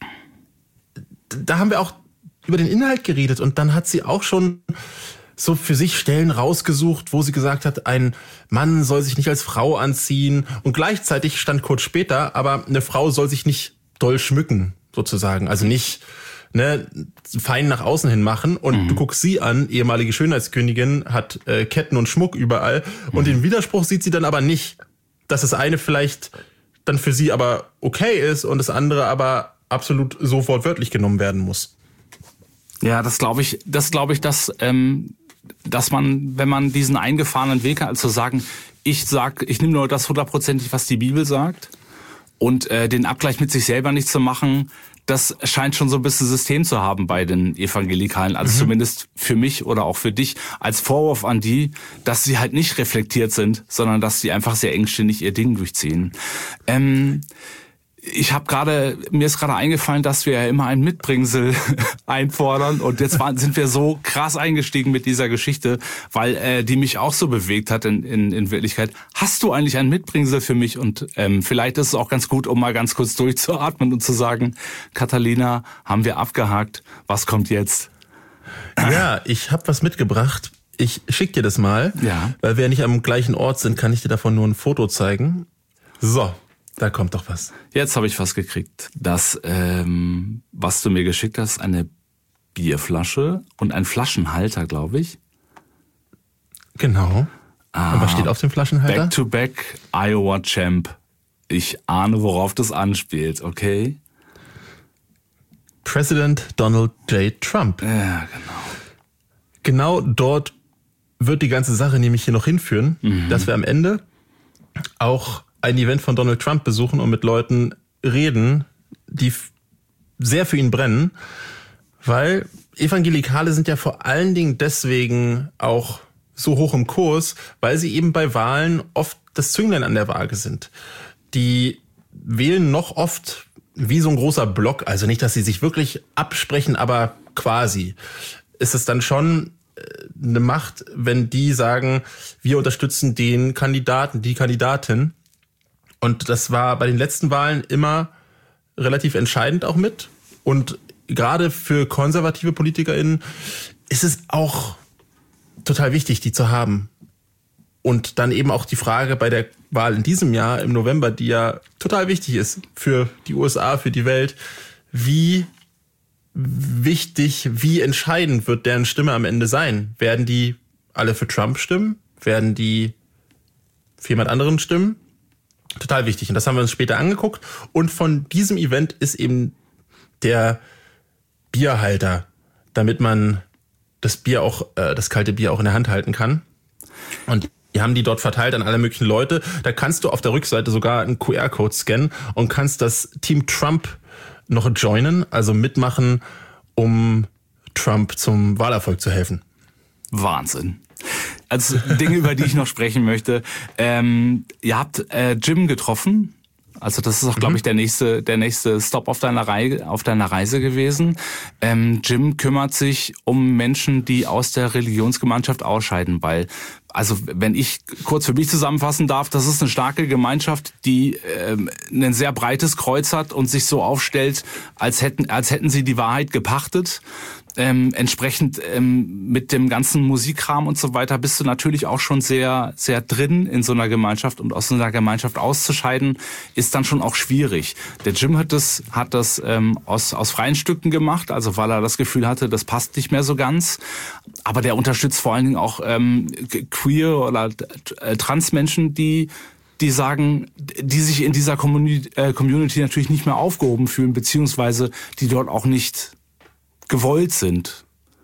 da haben wir auch über den Inhalt geredet und dann hat sie auch schon so für sich Stellen rausgesucht, wo sie gesagt hat, ein Mann soll sich nicht als Frau anziehen, und gleichzeitig stand kurz später, aber eine Frau soll sich nicht doll schmücken, sozusagen. Also nicht ne, fein nach außen hin machen, und mhm. du guckst sie an, ehemalige Schönheitskönigin, hat äh, Ketten und Schmuck überall, mhm. und den Widerspruch sieht sie dann aber nicht, dass das eine vielleicht dann für sie aber okay ist und das andere aber absolut so wortwörtlich genommen werden muss. Ja, das glaube ich, das glaube ich, dass, ähm, dass man, wenn man diesen eingefahrenen Weg hat, also sagen, ich sag, ich nehme nur das hundertprozentig, was die Bibel sagt, Und äh, den Abgleich mit sich selber nicht zu machen, das scheint schon so ein bisschen System zu haben bei den Evangelikalen. Also mhm. zumindest für mich oder auch für dich als Vorwurf an die, dass sie halt nicht reflektiert sind, sondern dass sie einfach sehr engständig ihr Ding durchziehen. Ähm, ich habe gerade, mir ist gerade eingefallen, dass wir ja immer ein Mitbringsel einfordern und jetzt waren, sind wir so krass eingestiegen mit dieser Geschichte, weil äh, die mich auch so bewegt hat in, in, in Wirklichkeit. Hast du eigentlich ein Mitbringsel für mich? Und ähm, vielleicht ist es auch ganz gut, um mal ganz kurz durchzuatmen und zu sagen, Catalina, haben wir abgehakt, was kommt jetzt? Ja, ich habe was mitgebracht. Ich schick dir das mal, ja. Weil wir ja nicht am gleichen Ort sind, kann ich dir davon nur ein Foto zeigen. So. Da kommt doch was. Jetzt habe ich was gekriegt. Das, ähm, was du mir geschickt hast, eine Bierflasche und ein Flaschenhalter, glaube ich. Genau. Ah, und was steht auf dem Flaschenhalter? Back to Back Iowa Champ. Ich ahne, worauf das anspielt, okay? Präsident Donald J. Trump. Ja, genau. Genau dort wird die ganze Sache nämlich hier noch hinführen, mhm. dass wir am Ende auch ein Event von Donald Trump besuchen und mit Leuten reden, die sehr für ihn brennen, weil Evangelikale sind ja vor allen Dingen deswegen auch so hoch im Kurs, weil sie eben bei Wahlen oft das Zünglein an der Waage sind. Die wählen noch oft wie so ein großer Block, also nicht, dass sie sich wirklich absprechen, aber quasi ist es dann schon eine Macht, wenn die sagen, wir unterstützen den Kandidaten, die Kandidatin. Und das war bei den letzten Wahlen immer relativ entscheidend auch mit. Und gerade für konservative PolitikerInnen ist es auch total wichtig, die zu haben. Und dann eben auch die Frage bei der Wahl in diesem Jahr, im November, die ja total wichtig ist für die U S A, für die Welt. Wie wichtig, wie entscheidend wird deren Stimme am Ende sein? Werden die alle für Trump stimmen? Werden die für jemand anderen stimmen? Total wichtig. Und das haben wir uns später angeguckt. Und von diesem Event ist eben der Bierhalter, damit man das Bier auch, äh, das kalte Bier auch in der Hand halten kann. Und die haben die dort verteilt an alle möglichen Leute. Da kannst du auf der Rückseite sogar einen Q R-Code scannen und kannst das Team Trump noch joinen, also mitmachen, um Trump zum Wahlerfolg zu helfen. Wahnsinn. Also Dinge, über die ich noch sprechen möchte. Ähm, ihr habt äh, Jim getroffen. Also das ist auch, glaube ich, der nächste, der nächste Stop auf deiner Reise, auf deiner Reise gewesen. Ähm, Jim kümmert sich um Menschen, die aus der Religionsgemeinschaft ausscheiden, weil, also wenn ich kurz für mich zusammenfassen darf, das ist eine starke Gemeinschaft, die ähm, ein sehr breites Kreuz hat und sich so aufstellt, als hätten, als hätten sie die Wahrheit gepachtet. Ähm, entsprechend ähm, mit dem ganzen Musikkram und so weiter bist du natürlich auch schon sehr, sehr drin in so einer Gemeinschaft, und aus so einer Gemeinschaft auszuscheiden ist dann schon auch schwierig. Der Jim hat das, hat das ähm, aus, aus freien Stücken gemacht, also weil er das Gefühl hatte, das passt nicht mehr so ganz. Aber der unterstützt vor allen Dingen auch ähm, queer oder äh, Transmenschen, die die sagen, die sich in dieser Community, äh, Community natürlich nicht mehr aufgehoben fühlen, beziehungsweise die dort auch nicht gewollt sind,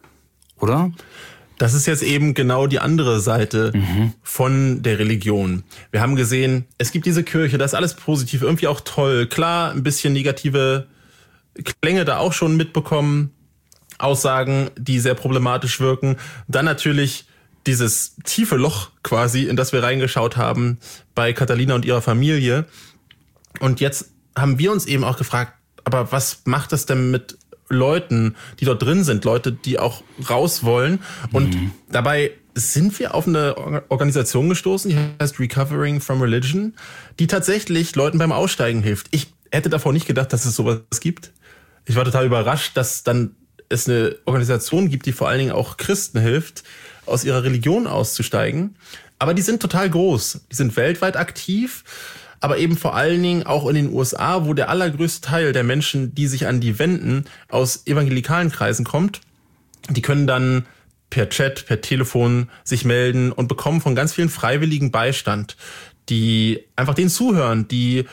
oder? Das ist jetzt eben genau die andere Seite mhm. von der Religion. Wir haben gesehen, es gibt diese Kirche, das ist alles positiv, irgendwie auch toll. Klar, ein bisschen negative Klänge da auch schon mitbekommen, Aussagen, die sehr problematisch wirken. Dann natürlich dieses tiefe Loch quasi, in das wir reingeschaut haben bei Catalina und ihrer Familie. Und jetzt haben wir uns eben auch gefragt, aber was macht das denn mit Leuten, die dort drin sind, Leute, die auch raus wollen. Und mhm. dabei sind wir auf eine Organisation gestoßen, die heißt Recovering from Religion, die tatsächlich Leuten beim Aussteigen hilft. Ich hätte davor nicht gedacht, dass es sowas gibt. Ich war total überrascht, dass dann es eine Organisation gibt, die vor allen Dingen auch Christen hilft, aus ihrer Religion auszusteigen. Aber die sind total groß. Die sind weltweit aktiv, aber eben vor allen Dingen auch in den U S A, wo der allergrößte Teil der Menschen, die sich an die wenden, aus evangelikalen Kreisen kommt. Die können dann per Chat, per Telefon sich melden und bekommen von ganz vielen Freiwilligen Beistand, die einfach denen zuhören, die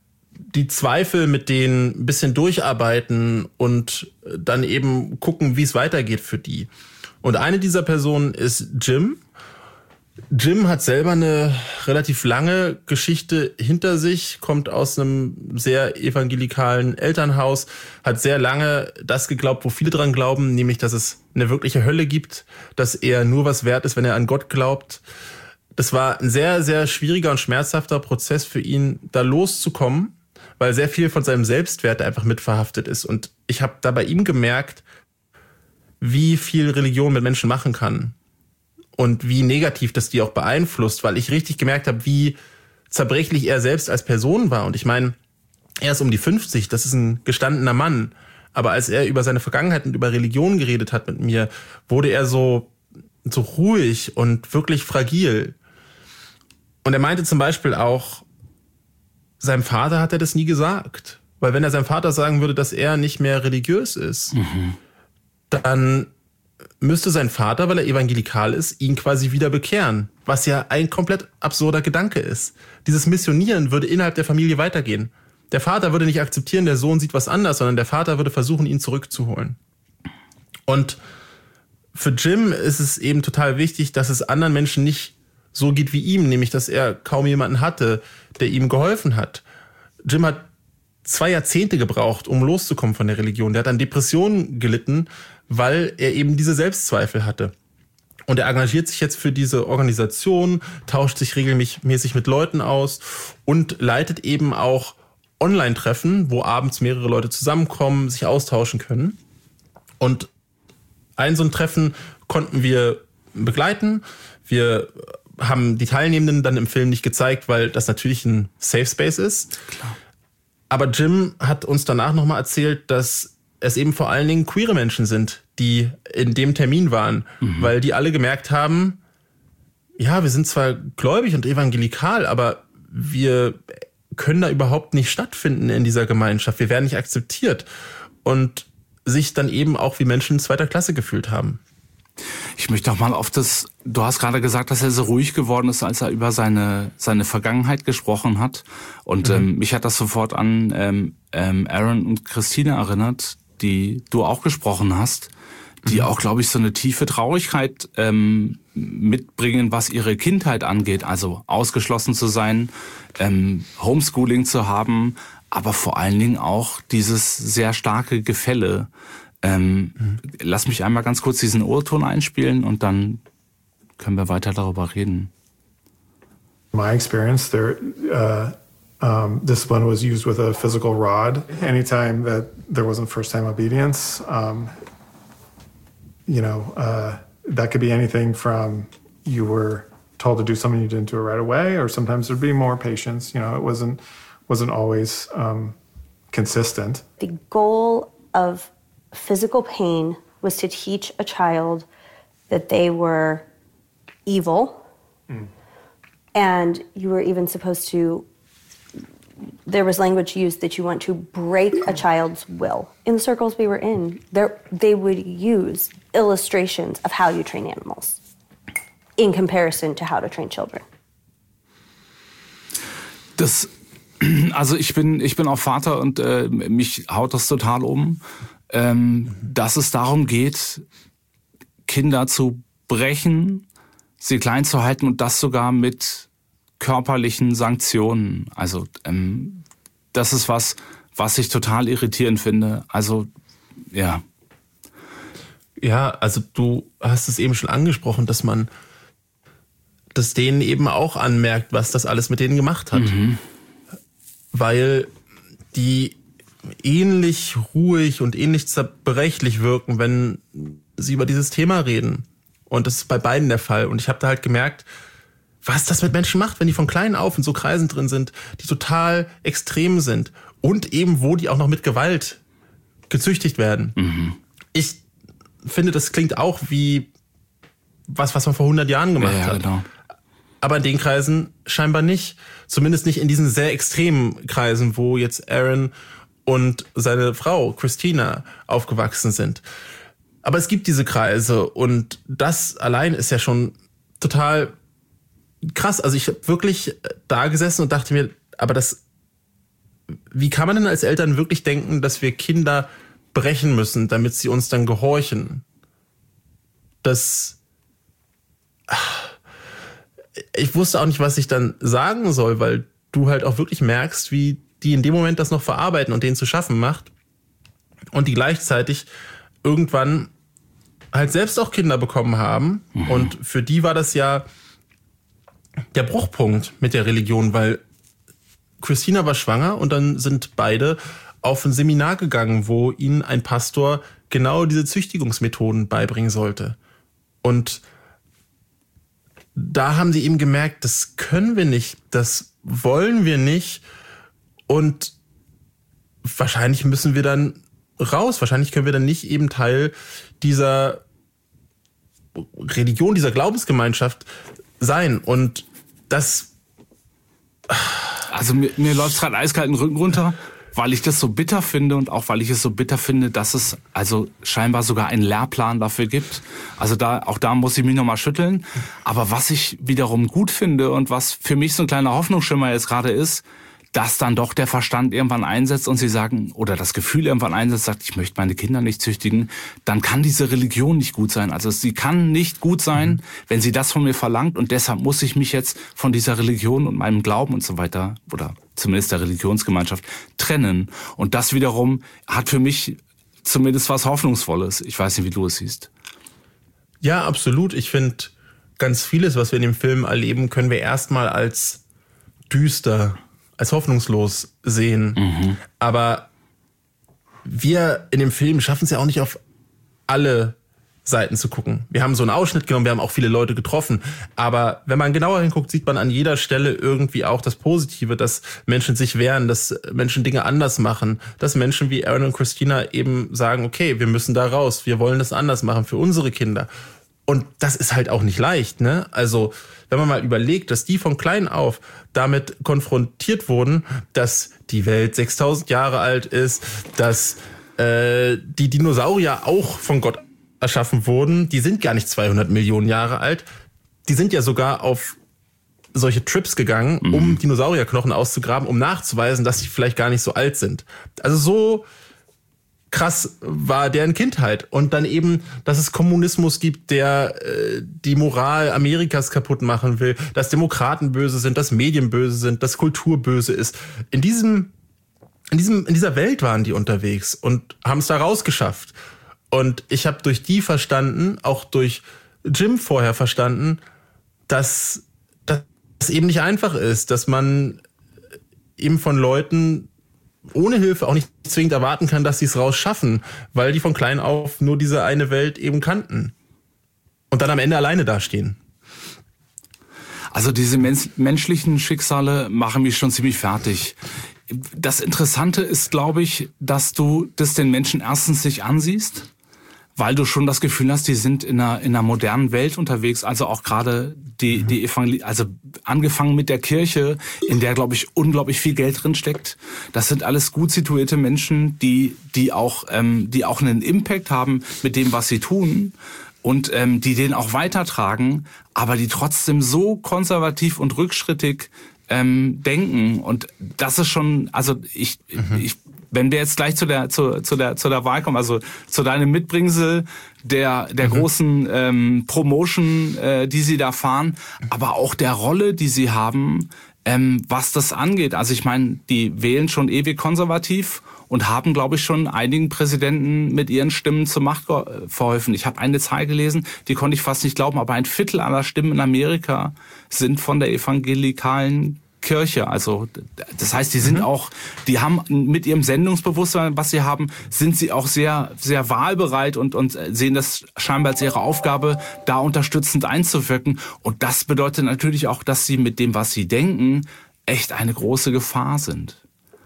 die Zweifel mit denen ein bisschen durcharbeiten und dann eben gucken, wie es weitergeht für die. Und eine dieser Personen ist Jim. Jim hat selber eine relativ lange Geschichte hinter sich, kommt aus einem sehr evangelikalen Elternhaus, hat sehr lange das geglaubt, wo viele dran glauben, nämlich, dass es eine wirkliche Hölle gibt, dass er nur was wert ist, wenn er an Gott glaubt. Das war ein sehr, sehr schwieriger und schmerzhafter Prozess für ihn, da loszukommen, weil sehr viel von seinem Selbstwert einfach mit verhaftet ist. Und ich habe da bei ihm gemerkt, wie viel Religion mit Menschen machen kann. Und wie negativ das die auch beeinflusst, weil ich richtig gemerkt habe, wie zerbrechlich er selbst als Person war. Und ich meine, er ist um die fünfzig, das ist ein gestandener Mann. Aber als er über seine Vergangenheit und über Religion geredet hat mit mir, wurde er so, so ruhig und wirklich fragil. Und er meinte zum Beispiel auch, seinem Vater hat er das nie gesagt. Weil wenn er seinem Vater sagen würde, dass er nicht mehr religiös ist, mhm. dann müsste sein Vater, weil er evangelikal ist, ihn quasi wieder bekehren. Was ja ein komplett absurder Gedanke ist. Dieses Missionieren würde innerhalb der Familie weitergehen. Der Vater würde nicht akzeptieren, der Sohn sieht was anders, sondern der Vater würde versuchen, ihn zurückzuholen. Und für Jim ist es eben total wichtig, dass es anderen Menschen nicht so geht wie ihm, nämlich dass er kaum jemanden hatte, der ihm geholfen hat. Jim hat zwei Jahrzehnte gebraucht, um loszukommen von der Religion. Der hat an Depressionen gelitten, weil er eben diese Selbstzweifel hatte. Und er engagiert sich jetzt für diese Organisation, tauscht sich regelmäßig mit Leuten aus und leitet eben auch Online-Treffen, wo abends mehrere Leute zusammenkommen, sich austauschen können. Und ein so ein Treffen konnten wir begleiten. Wir haben die Teilnehmenden dann im Film nicht gezeigt, weil das natürlich ein Safe Space ist. Klar. Aber Jim hat uns danach nochmal erzählt, dass es eben vor allen Dingen queere Menschen sind, die in dem Termin waren, mhm. weil die alle gemerkt haben, ja, wir sind zwar gläubig und evangelikal, aber wir können da überhaupt nicht stattfinden in dieser Gemeinschaft. Wir werden nicht akzeptiert und sich dann eben auch wie Menschen zweiter Klasse gefühlt haben. Ich möchte auch mal auf das, du hast gerade gesagt, dass er so ruhig geworden ist, als er über seine seine Vergangenheit gesprochen hat. Und mhm. ähm, mich hat das sofort an ähm, ähm, Aaron und Christine erinnert, die du auch gesprochen hast, die mhm. auch, glaube ich, so eine tiefe Traurigkeit ähm, mitbringen, was ihre Kindheit angeht. Also ausgeschlossen zu sein, ähm, Homeschooling zu haben, aber vor allen Dingen auch dieses sehr starke Gefälle. Ähm, mhm. Lass mich einmal ganz kurz diesen O-Ton einspielen und dann können wir weiter darüber reden. My experience, there, uh, um, discipline was used with a physical rod. Anytime that there wasn't first-time obedience, um, you know, uh, that could be anything from you were told to do something, you didn't do it right away, or sometimes there'd be more patience. You know, it wasn't wasn't always um, consistent. The goal of physical pain was to teach a child that they were evil, mm. and you were even supposed to, there was language used that you want to break a child's will. In the circles we were in, there, they would use illustrations of how you train animals in comparison to how to train children. Das, also ich bin, ich bin auch Vater und äh, mich haut das total um. Ähm, dass es darum geht, Kinder zu brechen, sie klein zu halten und das sogar mit körperlichen Sanktionen. Also ähm, das ist was, was ich total irritierend finde. Also ja. Ja, also du hast es eben schon angesprochen, dass man das denen eben auch anmerkt, was das alles mit denen gemacht hat. Mhm. Weil die ähnlich ruhig und ähnlich zerbrechlich wirken, wenn sie über dieses Thema reden. Und das ist bei beiden der Fall. Und ich habe da halt gemerkt, was das mit Menschen macht, wenn die von klein auf in so Kreisen drin sind, die total extrem sind. Und eben, wo die auch noch mit Gewalt gezüchtigt werden. Mhm. Ich finde, das klingt auch wie was, was man vor hundert Jahren gemacht ja, ja, hat. Genau. Aber in den Kreisen scheinbar nicht. Zumindest nicht in diesen sehr extremen Kreisen, wo jetzt Aaron und seine Frau Christina aufgewachsen sind. Aber es gibt diese Kreise und das allein ist ja schon total krass. Also ich habe wirklich da gesessen und dachte mir, aber das, wie kann man denn als Eltern wirklich denken, dass wir Kinder brechen müssen, damit sie uns dann gehorchen? Das, ich wusste auch nicht, was ich dann sagen soll, weil du halt auch wirklich merkst, wie die in dem Moment das noch verarbeiten und denen zu schaffen macht. Und die gleichzeitig irgendwann halt selbst auch Kinder bekommen haben. Mhm. Und für die war das ja der Bruchpunkt mit der Religion, weil Christina war schwanger und dann sind beide auf ein Seminar gegangen, wo ihnen ein Pastor genau diese Züchtigungsmethoden beibringen sollte. Und da haben sie eben gemerkt, das können wir nicht, das wollen wir nicht. Und wahrscheinlich müssen wir dann raus. Wahrscheinlich können wir dann nicht eben Teil dieser Religion, dieser Glaubensgemeinschaft sein. Und das... Also mir, mir läuft gerade eiskalt den Rücken runter, weil ich das so bitter finde und auch weil ich es so bitter finde, dass es also scheinbar sogar einen Lehrplan dafür gibt. Also da, auch da muss ich mich nochmal schütteln. Aber was ich wiederum gut finde und was für mich so ein kleiner Hoffnungsschimmer jetzt gerade ist, dass dann doch der Verstand irgendwann einsetzt und sie sagen, oder das Gefühl irgendwann einsetzt, sagt, ich möchte meine Kinder nicht züchtigen, dann kann diese Religion nicht gut sein. Also sie kann nicht gut sein, mhm. wenn sie das von mir verlangt und deshalb muss ich mich jetzt von dieser Religion und meinem Glauben und so weiter, oder zumindest der Religionsgemeinschaft, trennen. Und das wiederum hat für mich zumindest was Hoffnungsvolles. Ich weiß nicht, wie du es siehst. Ja, absolut. Ich finde, ganz vieles, was wir in dem Film erleben, können wir erstmal als düster, als hoffnungslos sehen. Mhm. Aber wir in dem Film schaffen es ja auch nicht auf alle Seiten zu gucken. Wir haben so einen Ausschnitt genommen, wir haben auch viele Leute getroffen. Aber wenn man genauer hinguckt, sieht man an jeder Stelle irgendwie auch das Positive, dass Menschen sich wehren, dass Menschen Dinge anders machen, dass Menschen wie Aaron und Christina eben sagen, okay, wir müssen da raus, wir wollen das anders machen für unsere Kinder. Und das ist halt auch nicht leicht, ne? Also, wenn man mal überlegt, dass die von klein auf damit konfrontiert wurden, dass die Welt sechstausend Jahre alt ist, dass äh, die Dinosaurier auch von Gott erschaffen wurden, die sind gar nicht zweihundert Millionen Jahre alt, die sind ja sogar auf solche Trips gegangen, mhm. um Dinosaurierknochen auszugraben, um nachzuweisen, dass sie vielleicht gar nicht so alt sind. Also so krass war deren Kindheit. Und dann eben, dass es Kommunismus gibt, der äh, die Moral Amerikas kaputt machen will, dass Demokraten böse sind, dass Medien böse sind, dass Kultur böse ist. In diesem, in diesem, in dieser Welt waren die unterwegs und haben es da rausgeschafft. Und ich habe durch die verstanden, auch durch Jim vorher verstanden, dass das eben nicht einfach ist, dass man eben von Leuten ohne Hilfe auch nicht zwingend erwarten kann, dass sie es rausschaffen, weil die von klein auf nur diese eine Welt eben kannten und dann am Ende alleine dastehen. Also diese mens- menschlichen Schicksale machen mich schon ziemlich fertig. Das Interessante ist, glaube ich, dass du das den Menschen erstens nicht ansiehst, weil du schon das Gefühl hast, die sind in einer, in einer modernen Welt unterwegs, also auch gerade die, die Evangel- also angefangen mit der Kirche, in der, glaube ich, unglaublich viel Geld drin steckt. Das sind alles gut situierte Menschen, die, die auch, ähm, die auch einen Impact haben mit dem, was sie tun und ähm, die den auch weitertragen, aber die trotzdem so konservativ und rückschrittig ähm, denken. Und das ist schon, also ich, mhm. ich wenn wir jetzt gleich zu der zu, zu der zu der Wahl kommen, also zu deinem Mitbringsel der der mhm. großen ähm, Promotion, äh, die sie da fahren, aber auch der Rolle, die sie haben, ähm, was das angeht. Also ich meine, die wählen schon ewig konservativ und haben, glaube ich, schon einigen Präsidenten mit ihren Stimmen zur Macht ge- verholfen. Ich habe eine Zahl gelesen, die konnte ich fast nicht glauben, aber ein Viertel aller Stimmen in Amerika sind von der evangelikalen Kirche. Also das heißt, die sind mhm. auch, die haben mit ihrem Sendungsbewusstsein, was sie haben, sind sie auch sehr, sehr wahlbereit und, und sehen das scheinbar als ihre Aufgabe, da unterstützend einzuwirken. Und das bedeutet natürlich auch, dass sie mit dem, was sie denken, echt eine große Gefahr sind.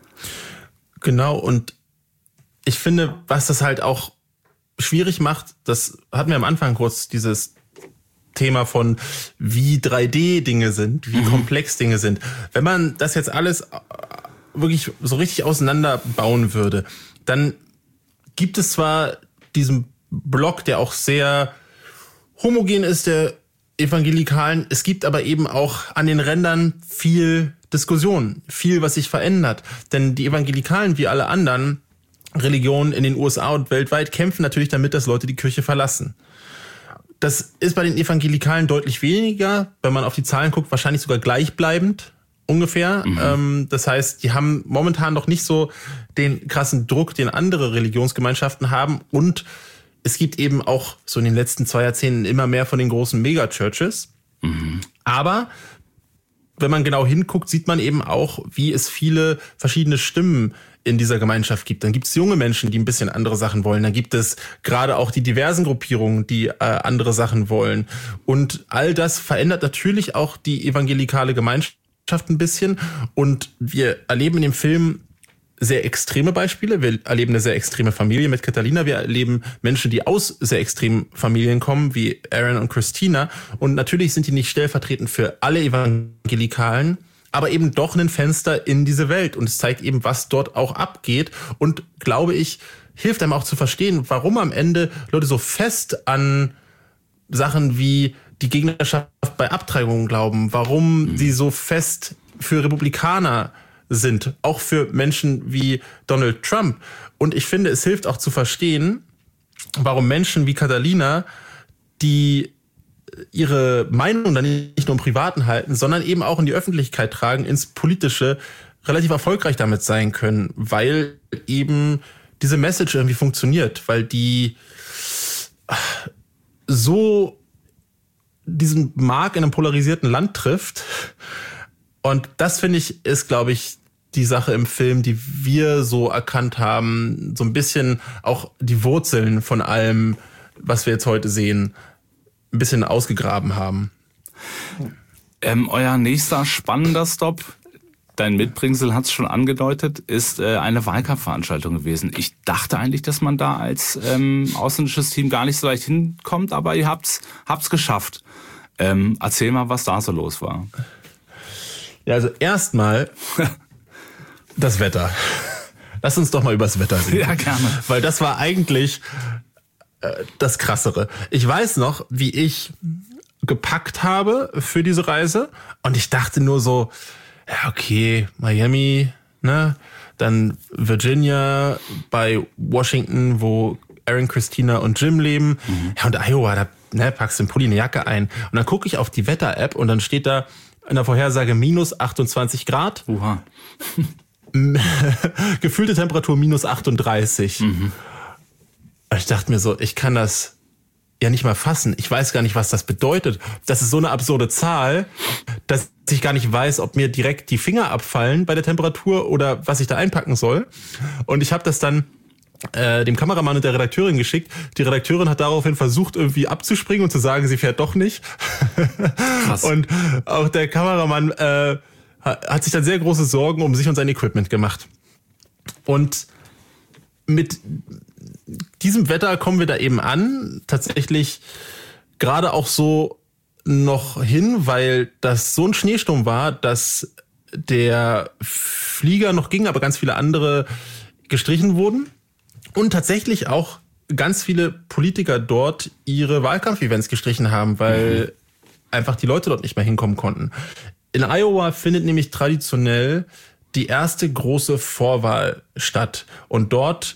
Genau, und ich finde, was das halt auch schwierig macht, das hatten wir am Anfang kurz, dieses Thema von wie drei D-Dinge sind, wie mhm. komplex Dinge sind. Wenn man das jetzt alles wirklich so richtig auseinanderbauen würde, dann gibt es zwar diesen Block, der auch sehr homogen ist, der Evangelikalen, es gibt aber eben auch an den Rändern viel Diskussion, viel, was sich verändert. Denn die Evangelikalen, wie alle anderen Religionen in den U S A und weltweit, kämpfen natürlich damit, dass Leute die Kirche verlassen. Das ist bei den Evangelikalen deutlich weniger, wenn man auf die Zahlen guckt, wahrscheinlich sogar gleichbleibend ungefähr. Mhm. Ähm, das heißt, die haben momentan noch nicht so den krassen Druck, den andere Religionsgemeinschaften haben. Und es gibt eben auch so in den letzten zwei Jahrzehnten immer mehr von den großen Megachurches. Mhm. Aber wenn man genau hinguckt, sieht man eben auch, wie es viele verschiedene Stimmen in dieser Gemeinschaft gibt. Dann gibt es junge Menschen, die ein bisschen andere Sachen wollen. Dann gibt es gerade auch die diversen Gruppierungen, die äh, andere Sachen wollen. Und all das verändert natürlich auch die evangelikale Gemeinschaft ein bisschen. Und wir erleben in dem Film sehr extreme Beispiele. Wir erleben eine sehr extreme Familie mit Catalina. Wir erleben Menschen, die aus sehr extremen Familien kommen, wie Aaron und Christina. Und natürlich sind die nicht stellvertretend für alle Evangelikalen, aber eben doch ein Fenster in diese Welt. Und es zeigt eben, was dort auch abgeht. Und, glaube ich, hilft einem auch zu verstehen, warum am Ende Leute so fest an Sachen wie die Gegnerschaft bei Abtreibungen glauben, warum mhm. sie so fest für Republikaner sind, auch für Menschen wie Donald Trump. Und ich finde, es hilft auch zu verstehen, warum Menschen wie Catalina, die ihre Meinung dann nicht nur im Privaten halten, sondern eben auch in die Öffentlichkeit tragen, ins Politische, relativ erfolgreich damit sein können, weil eben diese Message irgendwie funktioniert, weil die so diesen Mark in einem polarisierten Land trifft. Und das, finde ich, ist, glaube ich, die Sache im Film, die wir so erkannt haben, so ein bisschen auch die Wurzeln von allem, was wir jetzt heute sehen, ein bisschen ausgegraben haben. Ähm, euer nächster spannender Stop, dein Mitbringsel hat es schon angedeutet, ist äh, eine Wahlkampfveranstaltung gewesen. Ich dachte eigentlich, dass man da als ähm, ausländisches Team gar nicht so leicht hinkommt, aber ihr habt's, habt's geschafft. Ähm, erzähl mal, was da so los war. Ja, also erstmal das Wetter. Lass uns doch mal über das Wetter reden. Ja, gerne. Weil das war eigentlich äh, das Krassere. Ich weiß noch, wie ich gepackt habe für diese Reise und ich dachte nur so, ja, okay, Miami, ne, dann Virginia, bei Washington, wo Aaron, Christina und Jim leben. Mhm. Ja, und Iowa, da ne, packst du einen Pulli, eine Jacke ein. Und dann gucke ich auf die Wetter-App und dann steht da in der Vorhersage minus achtundzwanzig Grad. Uha. Gefühlte Temperatur minus achtunddreißig. Mhm. Und ich dachte mir so, ich kann das ja nicht mal fassen. Ich weiß gar nicht, was das bedeutet. Das ist so eine absurde Zahl, dass ich gar nicht weiß, ob mir direkt die Finger abfallen bei der Temperatur oder was ich da einpacken soll. Und ich habe das dann äh, dem Kameramann und der Redakteurin geschickt. Die Redakteurin hat daraufhin versucht, irgendwie abzuspringen und zu sagen, sie fährt doch nicht. Krass. Und auch der Kameramann äh, hat sich dann sehr große Sorgen um sich und sein Equipment gemacht. Und mit diesem Wetter kommen wir da eben an. Tatsächlich gerade auch so noch hin, weil das so ein Schneesturm war, dass der Flieger noch ging, aber ganz viele andere gestrichen wurden. Und tatsächlich auch ganz viele Politiker dort ihre Wahlkampfevents gestrichen haben, weil mhm. einfach die Leute dort nicht mehr hinkommen konnten. In Iowa findet nämlich traditionell die erste große Vorwahl statt. Und dort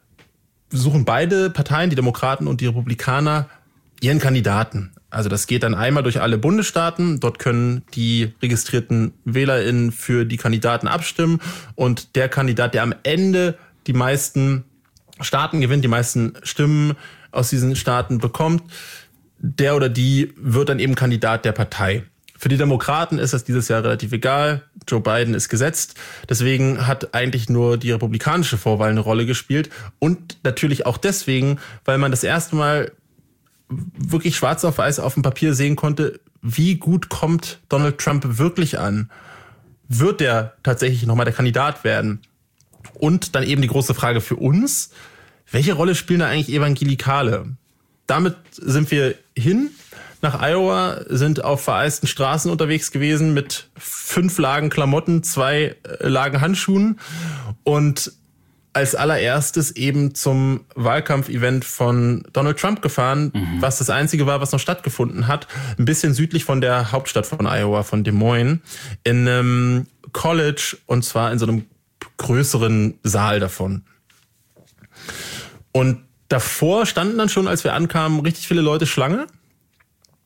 suchen beide Parteien, die Demokraten und die Republikaner, ihren Kandidaten. Also das geht dann einmal durch alle Bundesstaaten. Dort können die registrierten WählerInnen für die Kandidaten abstimmen. Und der Kandidat, der am Ende die meisten Staaten gewinnt, die meisten Stimmen aus diesen Staaten bekommt, der oder die wird dann eben Kandidat der Partei. Für die Demokraten ist das dieses Jahr relativ egal. Joe Biden ist gesetzt. Deswegen hat eigentlich nur die republikanische Vorwahl eine Rolle gespielt. Und natürlich auch deswegen, weil man das erste Mal wirklich schwarz auf weiß auf dem Papier sehen konnte, wie gut kommt Donald Trump wirklich an? Wird der tatsächlich nochmal der Kandidat werden? Und dann eben die große Frage für uns, welche Rolle spielen da eigentlich Evangelikale? Damit sind wir hin nach Iowa, sind auf vereisten Straßen unterwegs gewesen mit fünf Lagen Klamotten, zwei Lagen Handschuhen und als allererstes eben zum Wahlkampfevent von Donald Trump gefahren, mhm. was das einzige war, was noch stattgefunden hat, ein bisschen südlich von der Hauptstadt von Iowa, von Des Moines, in einem College und zwar in so einem größeren Saal davon. Und davor standen dann schon, als wir ankamen, richtig viele Leute Schlange.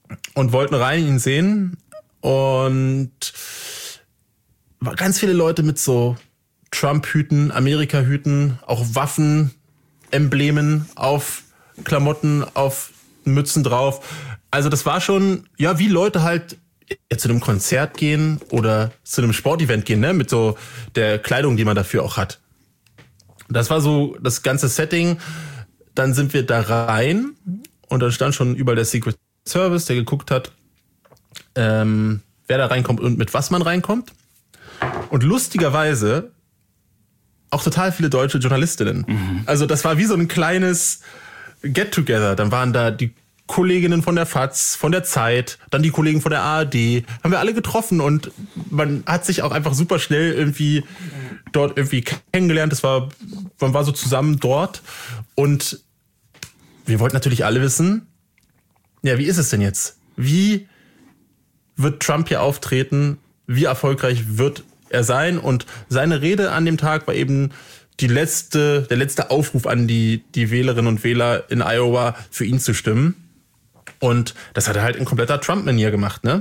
und wollten rein ihn sehen. Und ganz viele Leute mit so Trump-Hüten, Amerika-Hüten, auch Waffen, Emblemen auf Klamotten, auf Mützen drauf. Also das war schon, ja, wie Leute halt zu einem Konzert gehen oder zu einem Sportevent gehen, ne, mit so der Kleidung, die man dafür auch hat. Das war so das ganze Setting. Dann sind wir da rein und da stand schon überall der Secret Service, der geguckt hat, ähm, wer da reinkommt und mit was man reinkommt. Und lustigerweise auch total viele deutsche Journalistinnen. Mhm. Also das war wie so ein kleines Get-Together. Dann waren da die Kolleginnen von der F A Z, von der Zeit, dann die Kollegen von der A R D. Haben wir alle getroffen und man hat sich auch einfach super schnell irgendwie dort irgendwie kennengelernt. Das war, man war so zusammen dort und wir wollten natürlich alle wissen, ja, wie ist es denn jetzt? Wie wird Trump hier auftreten? Wie erfolgreich wird er sein? Und seine Rede an dem Tag war eben die letzte, der letzte Aufruf an die, die Wählerinnen und Wähler in Iowa, für ihn zu stimmen. Und das hat er halt in kompletter Trump-Manier gemacht, ne?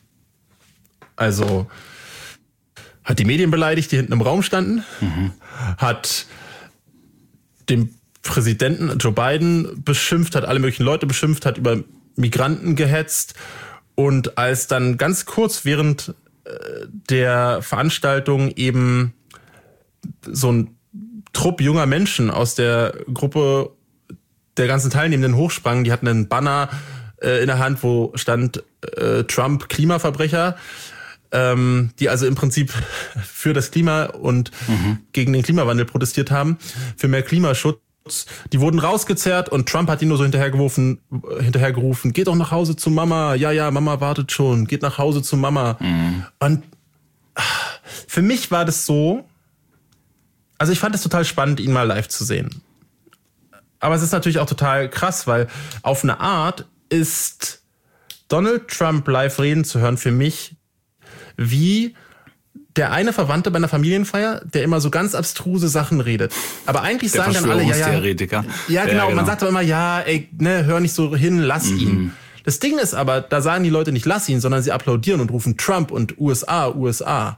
Also hat die Medien beleidigt, die hinten im Raum standen, mhm. hat den Präsidenten Joe Biden beschimpft, hat alle möglichen Leute beschimpft, hat über Migranten gehetzt. Und als dann ganz kurz während der Veranstaltung eben so ein Trupp junger Menschen aus der Gruppe der ganzen Teilnehmenden hochsprangen, die hatten einen Banner äh, in der Hand, wo stand äh, Trump Klimaverbrecher, ähm, die also im Prinzip für das Klima und mhm. gegen den Klimawandel protestiert haben, für mehr Klimaschutz. Die wurden rausgezerrt und Trump hat ihn nur so hinterhergerufen, hinterhergerufen, geht doch nach Hause zu Mama. Ja, ja, Mama wartet schon. Geht nach Hause zu Mama. Mhm. Und für mich war das so, also ich fand es total spannend, ihn mal live zu sehen. Aber es ist natürlich auch total krass, weil auf eine Art ist Donald Trump live reden zu hören für mich wie der eine Verwandte bei einer Familienfeier, der immer so ganz abstruse Sachen redet. Aber eigentlich der sagen dann alle, ja, ja. Theoretiker. Ja, genau. Ja, genau. Man sagt aber immer, ja, ey, ne, hör nicht so hin, lass mhm. ihn. Das Ding ist aber, da sagen die Leute nicht, lass ihn, sondern sie applaudieren und rufen Trump und U S A, U S A.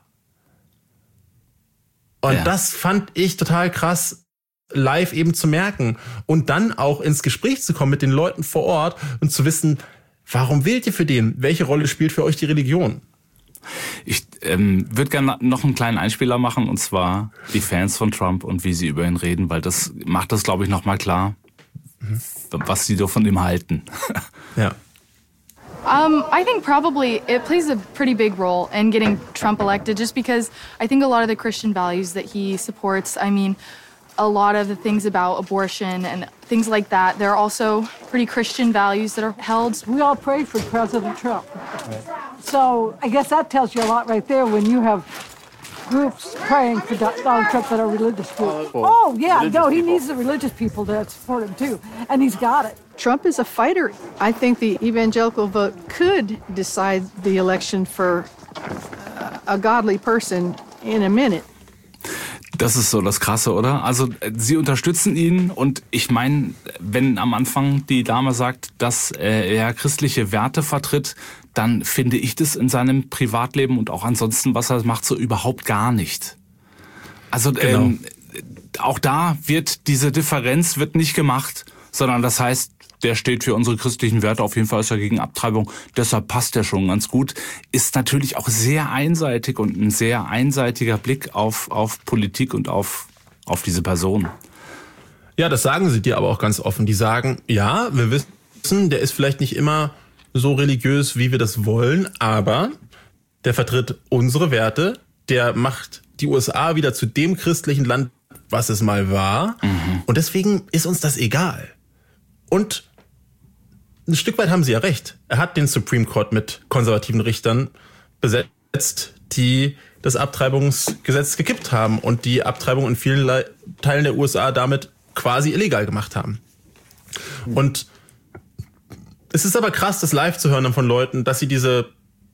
Und ja. das fand ich total krass, live eben zu merken. Und dann auch ins Gespräch zu kommen mit den Leuten vor Ort und zu wissen, warum wählt ihr für den? Welche Rolle spielt für euch die Religion? Ich ähm, würde gerne noch einen kleinen Einspieler machen, und zwar die Fans von Trump und wie sie über ihn reden, weil das macht das, glaube ich, nochmal klar, mhm. was sie doch von ihm halten. Ja. Um, I think probably it plays a pretty big role in getting Trump elected, just because I think a lot of the Christian values that he supports, I mean, a lot of the things about abortion and things like that, there are also pretty Christian values that are held. We all prayed for President Trump. So I guess that tells you a lot right there when you have groups praying for Donald Trump that are religious people. Oh, yeah, religious no, he people. needs the religious people to support him too, and he's got it. Trump is a fighter. I think the evangelical vote could decide the election for a godly person in a minute. Das ist so das Krasse, oder? Also sie unterstützen ihn und ich meine, wenn am Anfang die Dame sagt, dass er christliche Werte vertritt, dann finde ich das in seinem Privatleben und auch ansonsten, was er macht, so überhaupt gar nicht. Also genau. ähm, auch da wird diese Differenz wird nicht gemacht, sondern das heißt, der steht für unsere christlichen Werte, auf jeden Fall ist er gegen Abtreibung, deshalb passt er schon ganz gut. Ist natürlich auch sehr einseitig und ein sehr einseitiger Blick auf, auf Politik und auf, auf diese Person. Ja, das sagen sie dir aber auch ganz offen. Die sagen, ja, wir wissen, der ist vielleicht nicht immer so religiös, wie wir das wollen, aber der vertritt unsere Werte, der macht die U S A wieder zu dem christlichen Land, was es mal war. Mhm. Und deswegen ist uns das egal. Und ein Stück weit haben sie ja recht. Er hat den Supreme Court mit konservativen Richtern besetzt, die das Abtreibungsgesetz gekippt haben und die Abtreibung in vielen Teilen der U S A damit quasi illegal gemacht haben. Und es ist aber krass, das live zu hören von Leuten, dass sie diese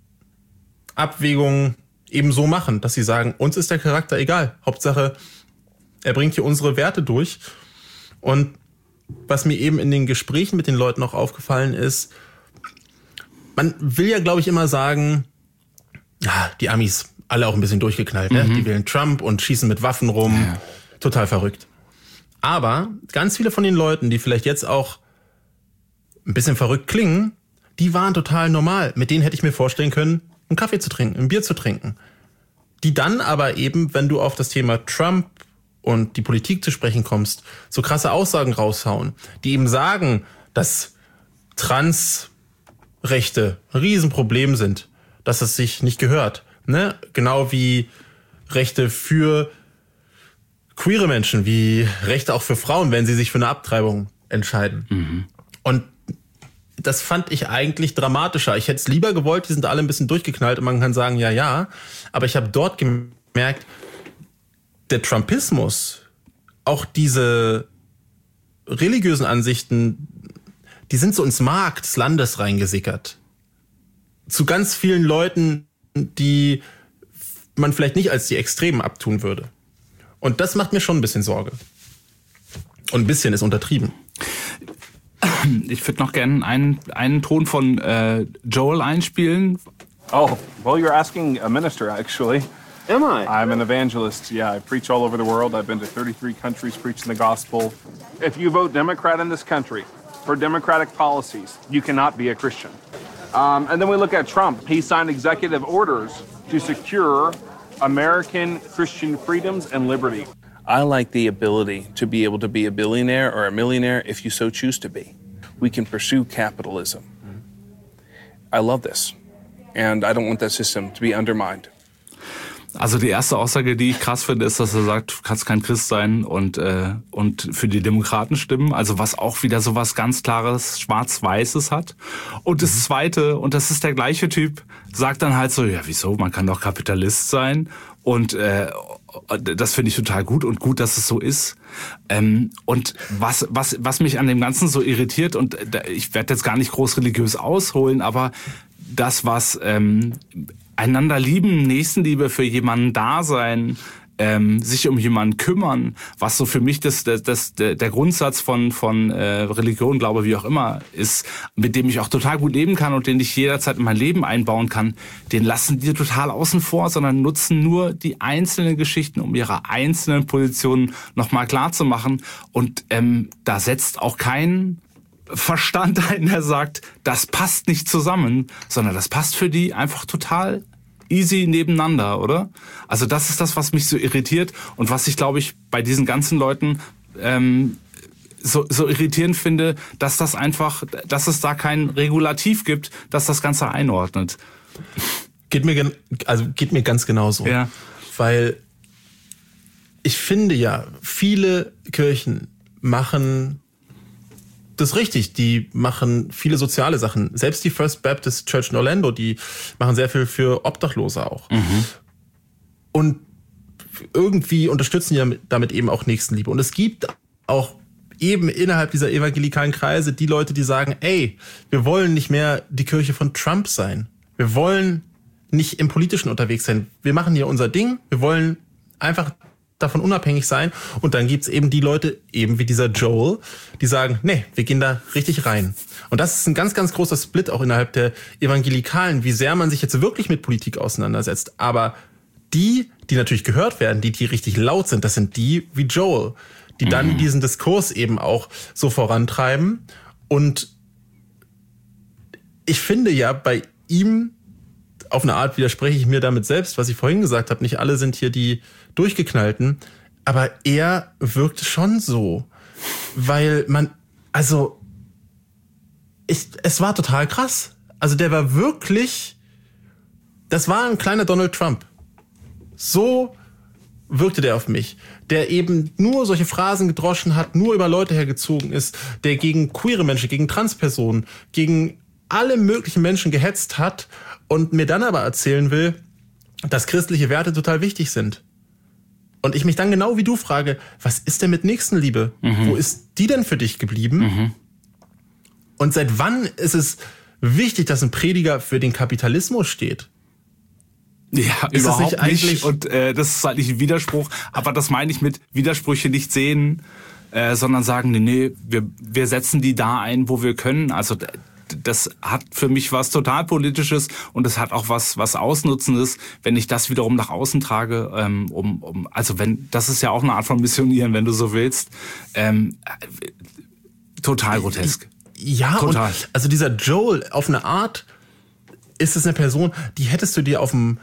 Abwägung eben so machen, dass sie sagen, uns ist der Charakter egal. Hauptsache, er bringt hier unsere Werte durch. Und was mir eben in den Gesprächen mit den Leuten auch aufgefallen ist, man will ja, glaube ich, immer sagen, ja, die Amis, alle auch ein bisschen durchgeknallt, ne? Mhm. Die wählen Trump und schießen mit Waffen rum. Ja. Total verrückt. Aber ganz viele von den Leuten, die vielleicht jetzt auch ein bisschen verrückt klingen, die waren total normal. Mit denen hätte ich mir vorstellen können, einen Kaffee zu trinken, ein Bier zu trinken. Die dann aber eben, wenn du auf das Thema Trump und die Politik zu sprechen kommst, so krasse Aussagen raushauen, die eben sagen, dass Transrechte ein Riesenproblem sind, dass es sich nicht gehört. Ne? Genau wie Rechte für queere Menschen, wie Rechte auch für Frauen, wenn sie sich für eine Abtreibung entscheiden. Mhm. Und das fand ich eigentlich dramatischer. Ich hätte es lieber gewollt, die sind alle ein bisschen durchgeknallt und man kann sagen, ja, ja. Aber ich habe dort gemerkt, der Trumpismus, auch diese religiösen Ansichten, die sind so ins Mark des Landes reingesickert. Zu ganz vielen Leuten, die man vielleicht nicht als die Extremen abtun würde. Und das macht mir schon ein bisschen Sorge. Und ein bisschen ist untertrieben. Ich würde noch gerne einen, einen Ton von äh, Joel einspielen. Oh, well, you're asking a minister, actually. Am I? I'm an evangelist. Yeah, I preach all over the world. I've been to thirty-three countries preaching the gospel. If you vote Democrat in this country for Democratic policies, you cannot be a Christian. Um, and then we look at Trump. He signed executive orders to secure American Christian freedoms and liberty. I like the ability to be able to be a billionaire or a millionaire if you so choose to be. We can pursue capitalism. I love this. And I don't want that system to be undermined. Also die erste Aussage, die ich krass finde, ist, dass er sagt, du kannst kein Christ sein und äh, und für die Demokraten stimmen. Also was auch wieder so was ganz Klares, Schwarz-Weißes hat. Und das Zweite, und das ist der gleiche Typ, sagt dann halt so, ja wieso, man kann doch Kapitalist sein. Und äh, das finde ich total gut und gut, dass es so ist. Ähm, und was was was mich an dem Ganzen so irritiert, und ich werde jetzt gar nicht groß religiös ausholen, aber das, was ähm, einander lieben, Nächstenliebe, für jemanden da sein, ähm, sich um jemanden kümmern, was so für mich das, das, das der Grundsatz von von äh, Religion, Glaube, wie auch immer ist, mit dem ich auch total gut leben kann und den ich jederzeit in mein Leben einbauen kann, den lassen die total außen vor, sondern nutzen nur die einzelnen Geschichten, um ihre einzelnen Positionen nochmal klar zu machen. Und ähm, da setzt auch kein Verstand ein, der sagt, das passt nicht zusammen, sondern das passt für die einfach total easy nebeneinander, oder? Also das ist das, was mich so irritiert und was ich, glaube ich, bei diesen ganzen Leuten ähm, so, so irritierend finde, dass das einfach, dass es da kein Regulativ gibt, das das Ganze einordnet. Geht mir, also geht mir ganz genauso. Ja. Weil ich finde ja, viele Kirchen machen das richtig. Die machen viele soziale Sachen. Selbst die First Baptist Church in Orlando, die machen sehr viel für Obdachlose auch. Mhm. Und irgendwie unterstützen die damit eben auch Nächstenliebe. Und es gibt auch eben innerhalb dieser evangelikalen Kreise die Leute, die sagen, ey, wir wollen nicht mehr die Kirche von Trump sein. Wir wollen nicht im Politischen unterwegs sein. Wir machen hier unser Ding. Wir wollen einfach davon unabhängig sein. Und dann gibt's eben die Leute, eben wie dieser Joel, die sagen, nee, wir gehen da richtig rein. Und das ist ein ganz, ganz großer Split auch innerhalb der Evangelikalen, wie sehr man sich jetzt wirklich mit Politik auseinandersetzt. Aber die, die natürlich gehört werden, die, die richtig laut sind, das sind die wie Joel, die dann mhm. diesen Diskurs eben auch so vorantreiben. Und ich finde ja, bei ihm, auf eine Art widerspreche ich mir damit selbst, was ich vorhin gesagt habe, nicht alle sind hier die Durchgeknallten, aber er wirkt schon so, weil man, also, ich, es war total krass. Also der war wirklich, das war ein kleiner Donald Trump. So wirkte der auf mich, der eben nur solche Phrasen gedroschen hat, nur über Leute hergezogen ist, der gegen queere Menschen, gegen Transpersonen, gegen alle möglichen Menschen gehetzt hat und mir dann aber erzählen will, dass christliche Werte total wichtig sind. Und ich mich dann genau wie du frage, was ist denn mit Nächstenliebe? Mhm. Wo ist die denn für dich geblieben? Mhm. Und seit wann ist es wichtig, dass ein Prediger für den Kapitalismus steht? Ja, ist überhaupt das nicht, nicht. Und äh, das ist halt nicht ein Widerspruch. Aber das meine ich mit Widersprüche nicht sehen, äh, sondern sagen, nee, nee, wir, wir setzen die da ein, wo wir können. Also das hat für mich was total Politisches und es hat auch was was Ausnutzendes, wenn ich das wiederum nach außen trage. Ähm, um, um, also wenn das ist ja auch eine Art von Missionieren, wenn du so willst. Ähm, total grotesk. Ja, total. Und also dieser Joel, auf eine Art ist es eine Person, die hättest du dir auf dem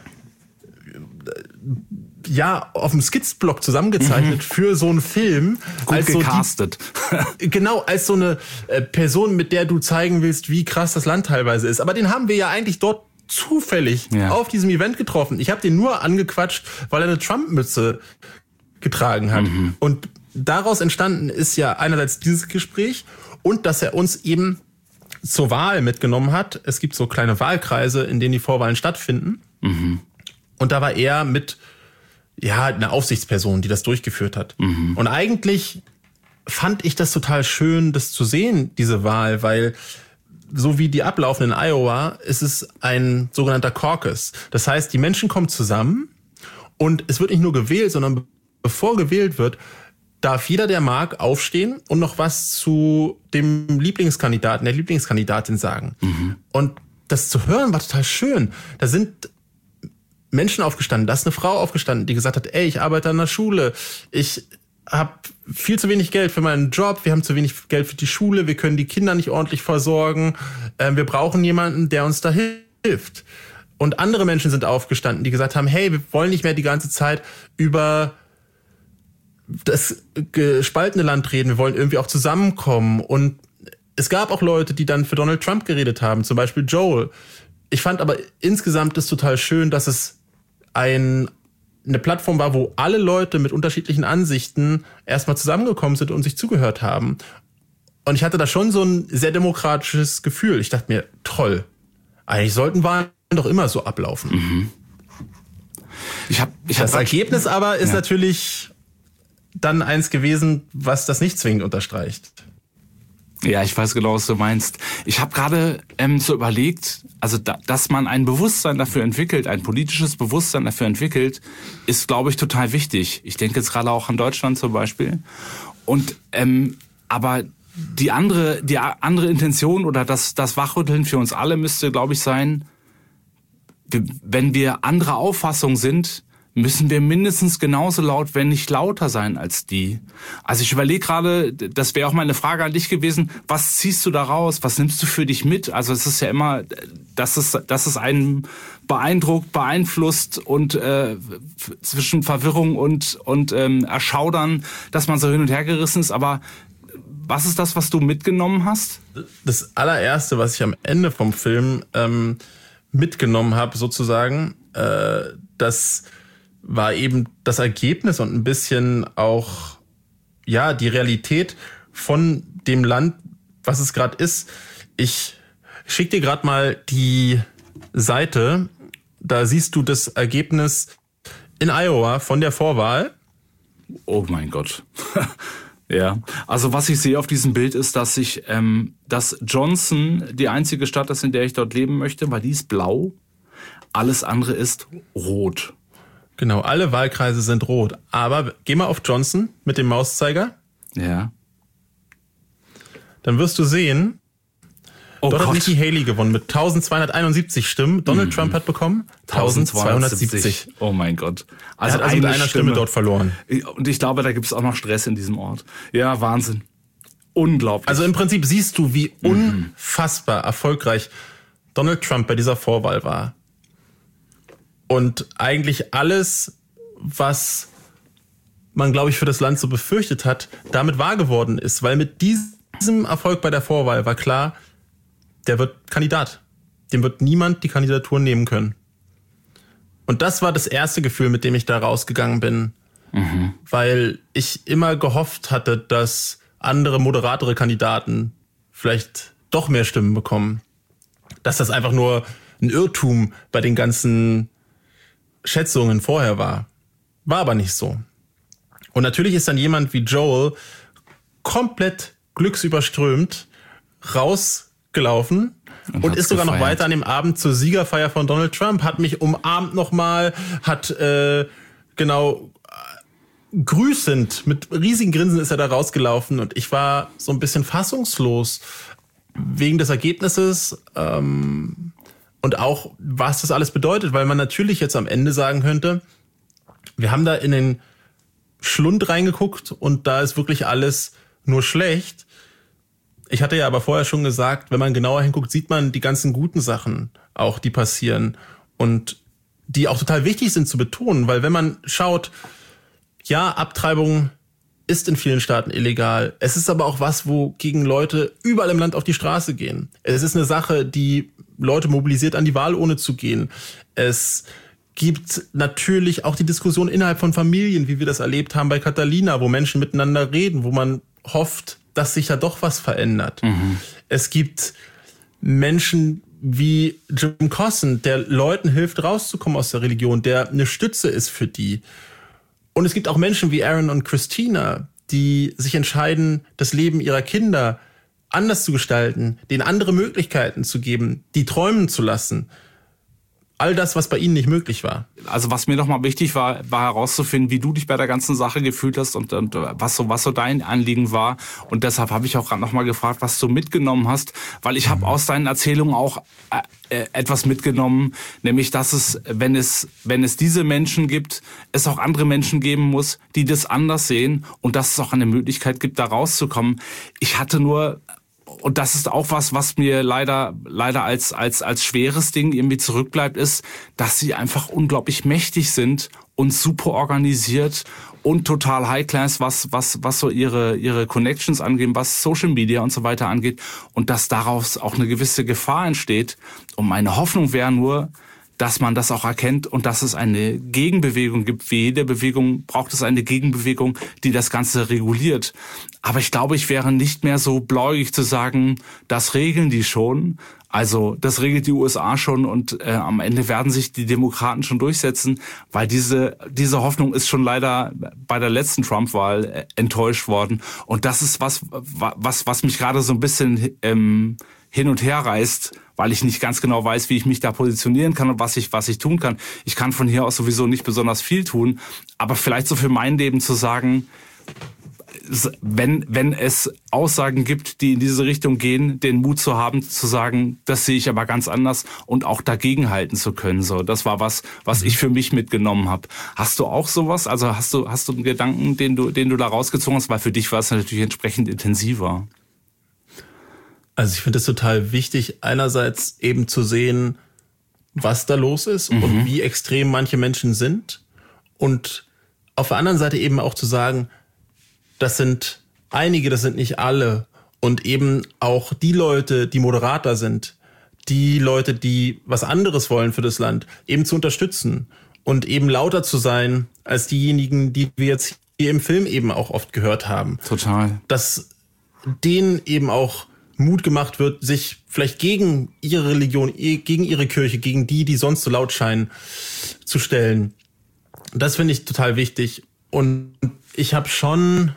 ja, auf dem Skizblock zusammengezeichnet mhm. für so einen Film. Gut als gecastet. So die, genau, als so eine äh, Person, mit der du zeigen willst, wie krass das Land teilweise ist. Aber den haben wir ja eigentlich dort zufällig ja. auf diesem Event getroffen. Ich habe den nur angequatscht, weil er eine Trump-Mütze getragen hat. Mhm. Und daraus entstanden ist ja einerseits dieses Gespräch und dass er uns eben zur Wahl mitgenommen hat. Es gibt so kleine Wahlkreise, in denen die Vorwahlen stattfinden. Mhm. Und da war er mit ja, eine Aufsichtsperson, die das durchgeführt hat. Mhm. Und eigentlich fand ich das total schön, das zu sehen, diese Wahl, weil so wie die ablaufen in Iowa, ist es ein sogenannter Caucus. Das heißt, die Menschen kommen zusammen und es wird nicht nur gewählt, sondern bevor gewählt wird, darf jeder, der mag, aufstehen und noch was zu dem Lieblingskandidaten, der Lieblingskandidatin sagen. Mhm. Und das zu hören war total schön. Da sind Menschen aufgestanden, da ist eine Frau aufgestanden, die gesagt hat, ey, ich arbeite an der Schule, ich habe viel zu wenig Geld für meinen Job, wir haben zu wenig Geld für die Schule, wir können die Kinder nicht ordentlich versorgen, äh, wir brauchen jemanden, der uns da hilft. Und andere Menschen sind aufgestanden, die gesagt haben, hey, wir wollen nicht mehr die ganze Zeit über das gespaltene Land reden, wir wollen irgendwie auch zusammenkommen. Und es gab auch Leute, die dann für Donald Trump geredet haben, zum Beispiel Joel. Ich fand aber insgesamt ist total schön, dass es ein, eine Plattform war, wo alle Leute mit unterschiedlichen Ansichten erstmal zusammengekommen sind und sich zugehört haben. Und ich hatte da schon so ein sehr demokratisches Gefühl. Ich dachte mir, toll, eigentlich sollten Wahlen doch immer so ablaufen. Mhm. Ich hab, ich das hab Ergebnis aber ist ja. natürlich dann eins gewesen, was das nicht zwingend unterstreicht. Ja, ich weiß genau, was du meinst. Ich habe gerade ähm, so überlegt, also da, dass man ein Bewusstsein dafür entwickelt, ein politisches Bewusstsein dafür entwickelt, ist, glaube ich, total wichtig. Ich denke jetzt gerade auch an Deutschland zum Beispiel. Und ähm, aber die andere, die andere Intention oder das, das Wachrütteln für uns alle müsste, glaube ich, sein, wenn wir anderer Auffassung sind, müssen wir mindestens genauso laut, wenn nicht lauter sein als die. Also ich überlege gerade, das wäre auch meine Frage an dich gewesen, was ziehst du da raus, was nimmst du für dich mit? Also es ist ja immer, dass es, dass es einen beeindruckt, beeinflusst und äh, zwischen Verwirrung und, und ähm, Erschaudern, dass man so hin und her gerissen ist, aber was ist das, was du mitgenommen hast? Das allererste, was ich am Ende vom Film ähm, mitgenommen habe, sozusagen, äh, das war eben das Ergebnis und ein bisschen auch ja die Realität von dem Land, was es gerade ist. Ich schick dir gerade mal die Seite. Da siehst du das Ergebnis in Iowa von der Vorwahl. Oh mein Gott. Ja, also was ich sehe auf diesem Bild ist, dass ich, ähm, dass Johnson die einzige Stadt ist, in der ich dort leben möchte, weil die ist blau. Alles andere ist rot. Genau, alle Wahlkreise sind rot. Aber geh mal auf Johnson mit dem Mauszeiger. Ja. Dann wirst du sehen, oh dort Gott. hat Nikki Haley gewonnen mit eintausendzweihunderteinundsiebzig Stimmen. Donald mhm. Trump hat bekommen eintausendzweihundertsiebzig. Oh mein Gott. Also er hat also mit einer Stimme. Stimme dort verloren. Und ich glaube, da gibt es auch noch Stress in diesem Ort. Ja, Wahnsinn. Unglaublich. Also im Prinzip siehst du, wie mhm. unfassbar erfolgreich Donald Trump bei dieser Vorwahl war. Und eigentlich alles, was man, glaube ich, für das Land so befürchtet hat, damit wahr geworden ist. Weil mit diesem Erfolg bei der Vorwahl war klar, der wird Kandidat. Dem wird niemand die Kandidatur nehmen können. Und das war das erste Gefühl, mit dem ich da rausgegangen bin. Mhm. Weil ich immer gehofft hatte, dass andere, moderatere Kandidaten vielleicht doch mehr Stimmen bekommen. Dass das einfach nur ein Irrtum bei den ganzen Schätzungen vorher war. War aber nicht so. Und natürlich ist dann jemand wie Joel komplett glücksüberströmt rausgelaufen und, und ist sogar gefeiert. Noch weiter an dem Abend zur Siegerfeier von Donald Trump, hat mich umarmt nochmal, hat äh, genau äh, grüßend, mit riesigen Grinsen ist er da rausgelaufen und ich war so ein bisschen fassungslos, wegen des Ergebnisses ähm, und auch, was das alles bedeutet, weil man natürlich jetzt am Ende sagen könnte, wir haben da in den Schlund reingeguckt und da ist wirklich alles nur schlecht. Ich hatte ja aber vorher schon gesagt, wenn man genauer hinguckt, sieht man die ganzen guten Sachen auch, die passieren und die auch total wichtig sind zu betonen, weil wenn man schaut, ja, Abtreibung ist in vielen Staaten illegal. Es ist aber auch was, wo gegen Leute überall im Land auf die Straße gehen. Es ist eine Sache, die Leute mobilisiert, an die Wahlurne zu gehen. Es gibt natürlich auch die Diskussion innerhalb von Familien, wie wir das erlebt haben bei Catalina, wo Menschen miteinander reden, wo man hofft, dass sich da doch was verändert. Mhm. Es gibt Menschen wie Jim Cossen, der Leuten hilft, rauszukommen aus der Religion, der eine Stütze ist für die. Und es gibt auch Menschen wie Aaron und Christina, die sich entscheiden, das Leben ihrer Kinder anders zu gestalten, denen andere Möglichkeiten zu geben, die träumen zu lassen. All das, was bei ihnen nicht möglich war. Also was mir nochmal wichtig war, war herauszufinden, wie du dich bei der ganzen Sache gefühlt hast und, und was so was so dein Anliegen war. Und deshalb habe ich auch gerade nochmal gefragt, was du mitgenommen hast, weil ich habe aus deinen Erzählungen auch äh, etwas mitgenommen, nämlich dass es, wenn es wenn es diese Menschen gibt, es auch andere Menschen geben muss, die das anders sehen und dass es auch eine Möglichkeit gibt, da rauszukommen. Ich hatte nur Und das ist auch was, was mir leider leider als als als schweres Ding irgendwie zurückbleibt, ist, dass sie einfach unglaublich mächtig sind und super organisiert und total High Class, was was was so ihre ihre Connections angeht, was Social Media und so weiter angeht, und dass daraus auch eine gewisse Gefahr entsteht. Und meine Hoffnung wäre nur, dass man das auch erkennt und dass es eine Gegenbewegung gibt. Wie jede Bewegung braucht es eine Gegenbewegung, die das Ganze reguliert. Aber ich glaube, ich wäre nicht mehr so blauäugig zu sagen, das regeln die schon. Also das regelt die U S A schon und äh, am Ende werden sich die Demokraten schon durchsetzen, weil diese diese Hoffnung ist schon leider bei der letzten Trump-Wahl äh, enttäuscht worden. Und das ist was, was, was mich gerade so ein bisschen ähm, hin und her reißt, weil ich nicht ganz genau weiß, wie ich mich da positionieren kann und was ich was ich tun kann. Ich kann von hier aus sowieso nicht besonders viel tun, aber vielleicht so für mein Leben zu sagen, wenn wenn es Aussagen gibt, die in diese Richtung gehen, den Mut zu haben, zu sagen, das sehe ich aber ganz anders und auch dagegenhalten zu können. So, das war was, was ich für mich mitgenommen habe. Hast du auch sowas? Also hast du hast du einen Gedanken, den du den du da rausgezogen hast, weil für dich war es natürlich entsprechend intensiver. Also ich finde es total wichtig, einerseits eben zu sehen, was da los ist mhm. und wie extrem manche Menschen sind. Und auf der anderen Seite eben auch zu sagen, das sind einige, das sind nicht alle. Und eben auch die Leute, die moderater sind, die Leute, die was anderes wollen für das Land, eben zu unterstützen und eben lauter zu sein als diejenigen, die wir jetzt hier im Film eben auch oft gehört haben. Total. Dass denen eben auch Mut gemacht wird, sich vielleicht gegen ihre Religion, gegen ihre Kirche, gegen die, die sonst so laut scheinen, zu stellen. Das finde ich total wichtig. Und ich habe schon,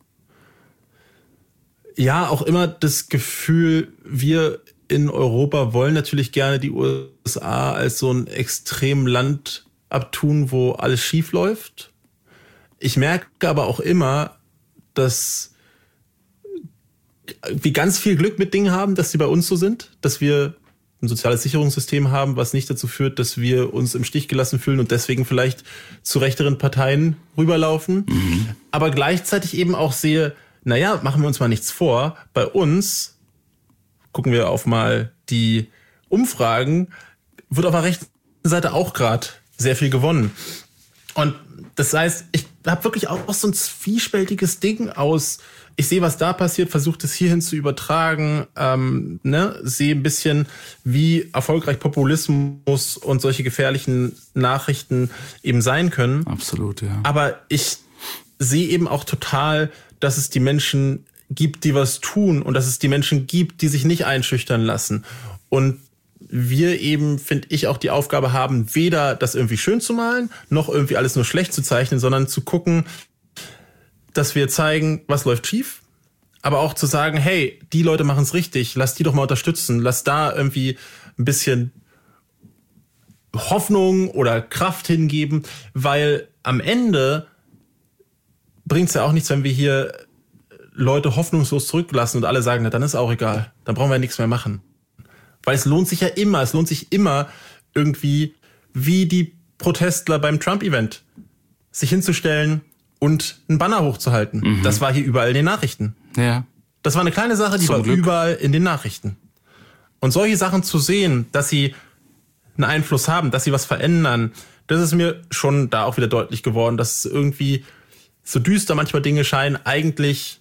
ja, auch immer das Gefühl, wir in Europa wollen natürlich gerne die U S A als so ein extrem Land abtun, wo alles schief läuft. Ich merke aber auch immer, dass wir ganz viel Glück mit Dingen haben, dass sie bei uns so sind, dass wir ein soziales Sicherungssystem haben, was nicht dazu führt, dass wir uns im Stich gelassen fühlen und deswegen vielleicht zu rechteren Parteien rüberlaufen. Mhm. Aber gleichzeitig eben auch sehe, naja, machen wir uns mal nichts vor, bei uns, gucken wir auf mal die Umfragen, wird auf der rechten Seite auch gerade sehr viel gewonnen. Und das heißt, ich habe wirklich auch so ein zwiespältiges Ding aus, ich sehe, was da passiert, versuche das hierhin zu übertragen, ähm, ne, sehe ein bisschen, wie erfolgreich Populismus und solche gefährlichen Nachrichten eben sein können. Absolut, ja. Aber ich sehe eben auch total, dass es die Menschen gibt, die was tun und dass es die Menschen gibt, die sich nicht einschüchtern lassen. Und wir eben, finde ich, auch die Aufgabe haben, weder das irgendwie schön zu malen, noch irgendwie alles nur schlecht zu zeichnen, sondern zu gucken, dass wir zeigen, was läuft schief, aber auch zu sagen, hey, die Leute machen es richtig, lass die doch mal unterstützen, lass da irgendwie ein bisschen Hoffnung oder Kraft hingeben, weil am Ende bringt es ja auch nichts, wenn wir hier Leute hoffnungslos zurücklassen und alle sagen, na, dann ist auch egal, dann brauchen wir nichts mehr machen. Weil es lohnt sich ja immer, es lohnt sich immer irgendwie wie die Protestler beim Trump-Event, sich hinzustellen und einen Banner hochzuhalten. Mhm. Das war hier überall in den Nachrichten. Ja. Das war eine kleine Sache, die Zum war Glück. überall in den Nachrichten. Und solche Sachen zu sehen, dass sie einen Einfluss haben, dass sie was verändern, das ist mir schon da auch wieder deutlich geworden, dass irgendwie so düster manchmal Dinge scheinen, eigentlich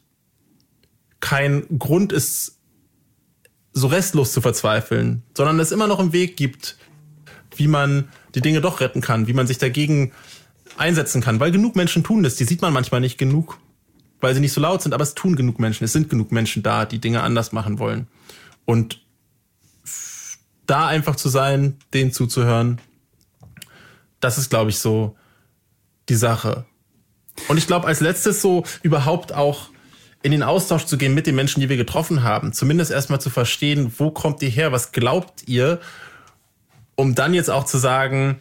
kein Grund ist, so restlos zu verzweifeln, sondern es immer noch einen Weg gibt, wie man die Dinge doch retten kann, wie man sich dagegen einsetzen kann. Weil genug Menschen tun das, die sieht man manchmal nicht genug, weil sie nicht so laut sind, aber es tun genug Menschen, es sind genug Menschen da, die Dinge anders machen wollen. Und da einfach zu sein, denen zuzuhören, das ist, glaube ich, so die Sache. Und ich glaube, als letztes so überhaupt auch in den Austausch zu gehen mit den Menschen, die wir getroffen haben. Zumindest erstmal zu verstehen, wo kommt ihr her, was glaubt ihr, um dann jetzt auch zu sagen,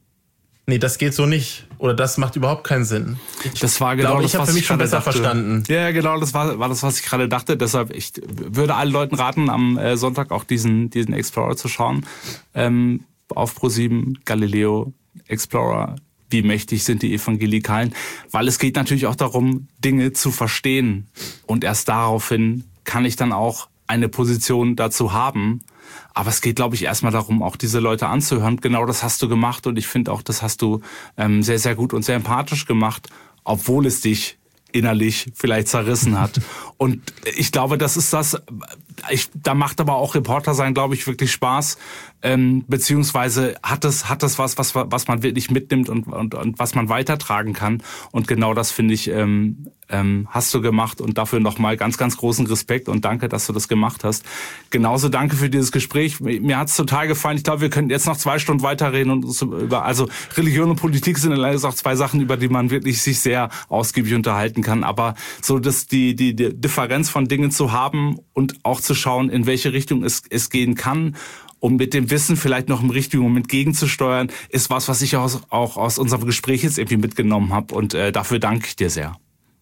nee, das geht so nicht oder das macht überhaupt keinen Sinn. Ich das war genau glaube, das, ich habe für mich schon besser dachte. verstanden. Ja, genau, das war, war das, was ich gerade dachte. Deshalb, ich würde allen Leuten raten, am äh, Sonntag auch diesen, diesen Explorer zu schauen. Ähm, auf ProSieben, Galileo, Explorer. Wie mächtig sind die Evangelikalen? Weil es geht natürlich auch darum, Dinge zu verstehen. Und erst daraufhin kann ich dann auch eine Position dazu haben. Aber es geht, glaube ich, erstmal darum, auch diese Leute anzuhören. Genau das hast du gemacht. Und ich finde auch, das hast du ähm, sehr, sehr gut und sehr empathisch gemacht, obwohl es dich innerlich vielleicht zerrissen hat. Und ich glaube, das ist das, ich, da macht aber auch Reporter sein, glaube ich, wirklich Spaß, ähm, beziehungsweise hat es hat das was, was was man wirklich mitnimmt und, und, und was man weitertragen kann. Und genau das, finde ich, ähm, ähm, hast du gemacht und dafür nochmal ganz, ganz großen Respekt und danke, dass du das gemacht hast. Genauso danke für dieses Gespräch. Mir hat's total gefallen. Ich glaube, wir könnten jetzt noch zwei Stunden weiterreden und uns über, also Religion und Politik sind leider auch zwei Sachen, über die man wirklich sich sehr ausgiebig unterhalten kann. Aber so dass die, die, die Differenz von Dingen zu haben und auch zu schauen, in welche Richtung es, es gehen kann, um mit dem Wissen vielleicht noch im richtigen Moment gegenzusteuern, ist was, was ich auch, auch aus unserem Gespräch jetzt irgendwie mitgenommen habe. Und äh, dafür danke ich dir sehr.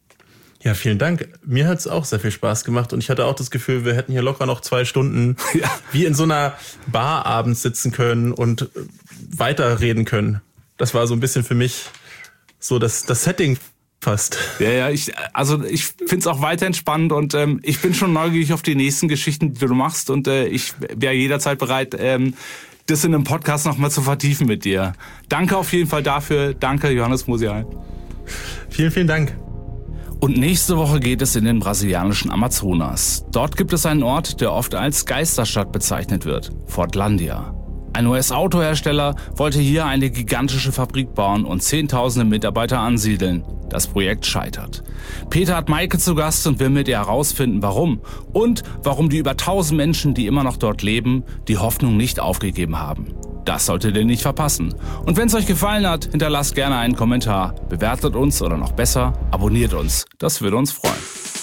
Ja, vielen Dank. Mir hat's auch sehr viel Spaß gemacht und ich hatte auch das Gefühl, wir hätten hier locker noch zwei Stunden ja. wie in so einer Bar abends sitzen können und weiterreden können. Das war so ein bisschen für mich so das, das Setting fast. Ja, ja, ich, also ich find's auch weiterhin spannend und ähm, ich bin schon neugierig auf die nächsten Geschichten, die du machst und äh, ich wäre jederzeit bereit, ähm, das in einem Podcast nochmal zu vertiefen mit dir. Danke auf jeden Fall dafür. Danke, Johannes Musial. Vielen, vielen Dank. Und nächste Woche geht es in den brasilianischen Amazonas. Dort gibt es einen Ort, der oft als Geisterstadt bezeichnet wird, Fortlandia. Ein U S-Autohersteller wollte hier eine gigantische Fabrik bauen und zehntausende Mitarbeiter ansiedeln. Das Projekt scheitert. Peter hat Maike zu Gast und will mit ihr herausfinden, warum. Und warum die über tausend Menschen, die immer noch dort leben, die Hoffnung nicht aufgegeben haben. Das solltet ihr nicht verpassen. Und wenn es euch gefallen hat, hinterlasst gerne einen Kommentar, bewertet uns oder noch besser, abonniert uns. Das würde uns freuen.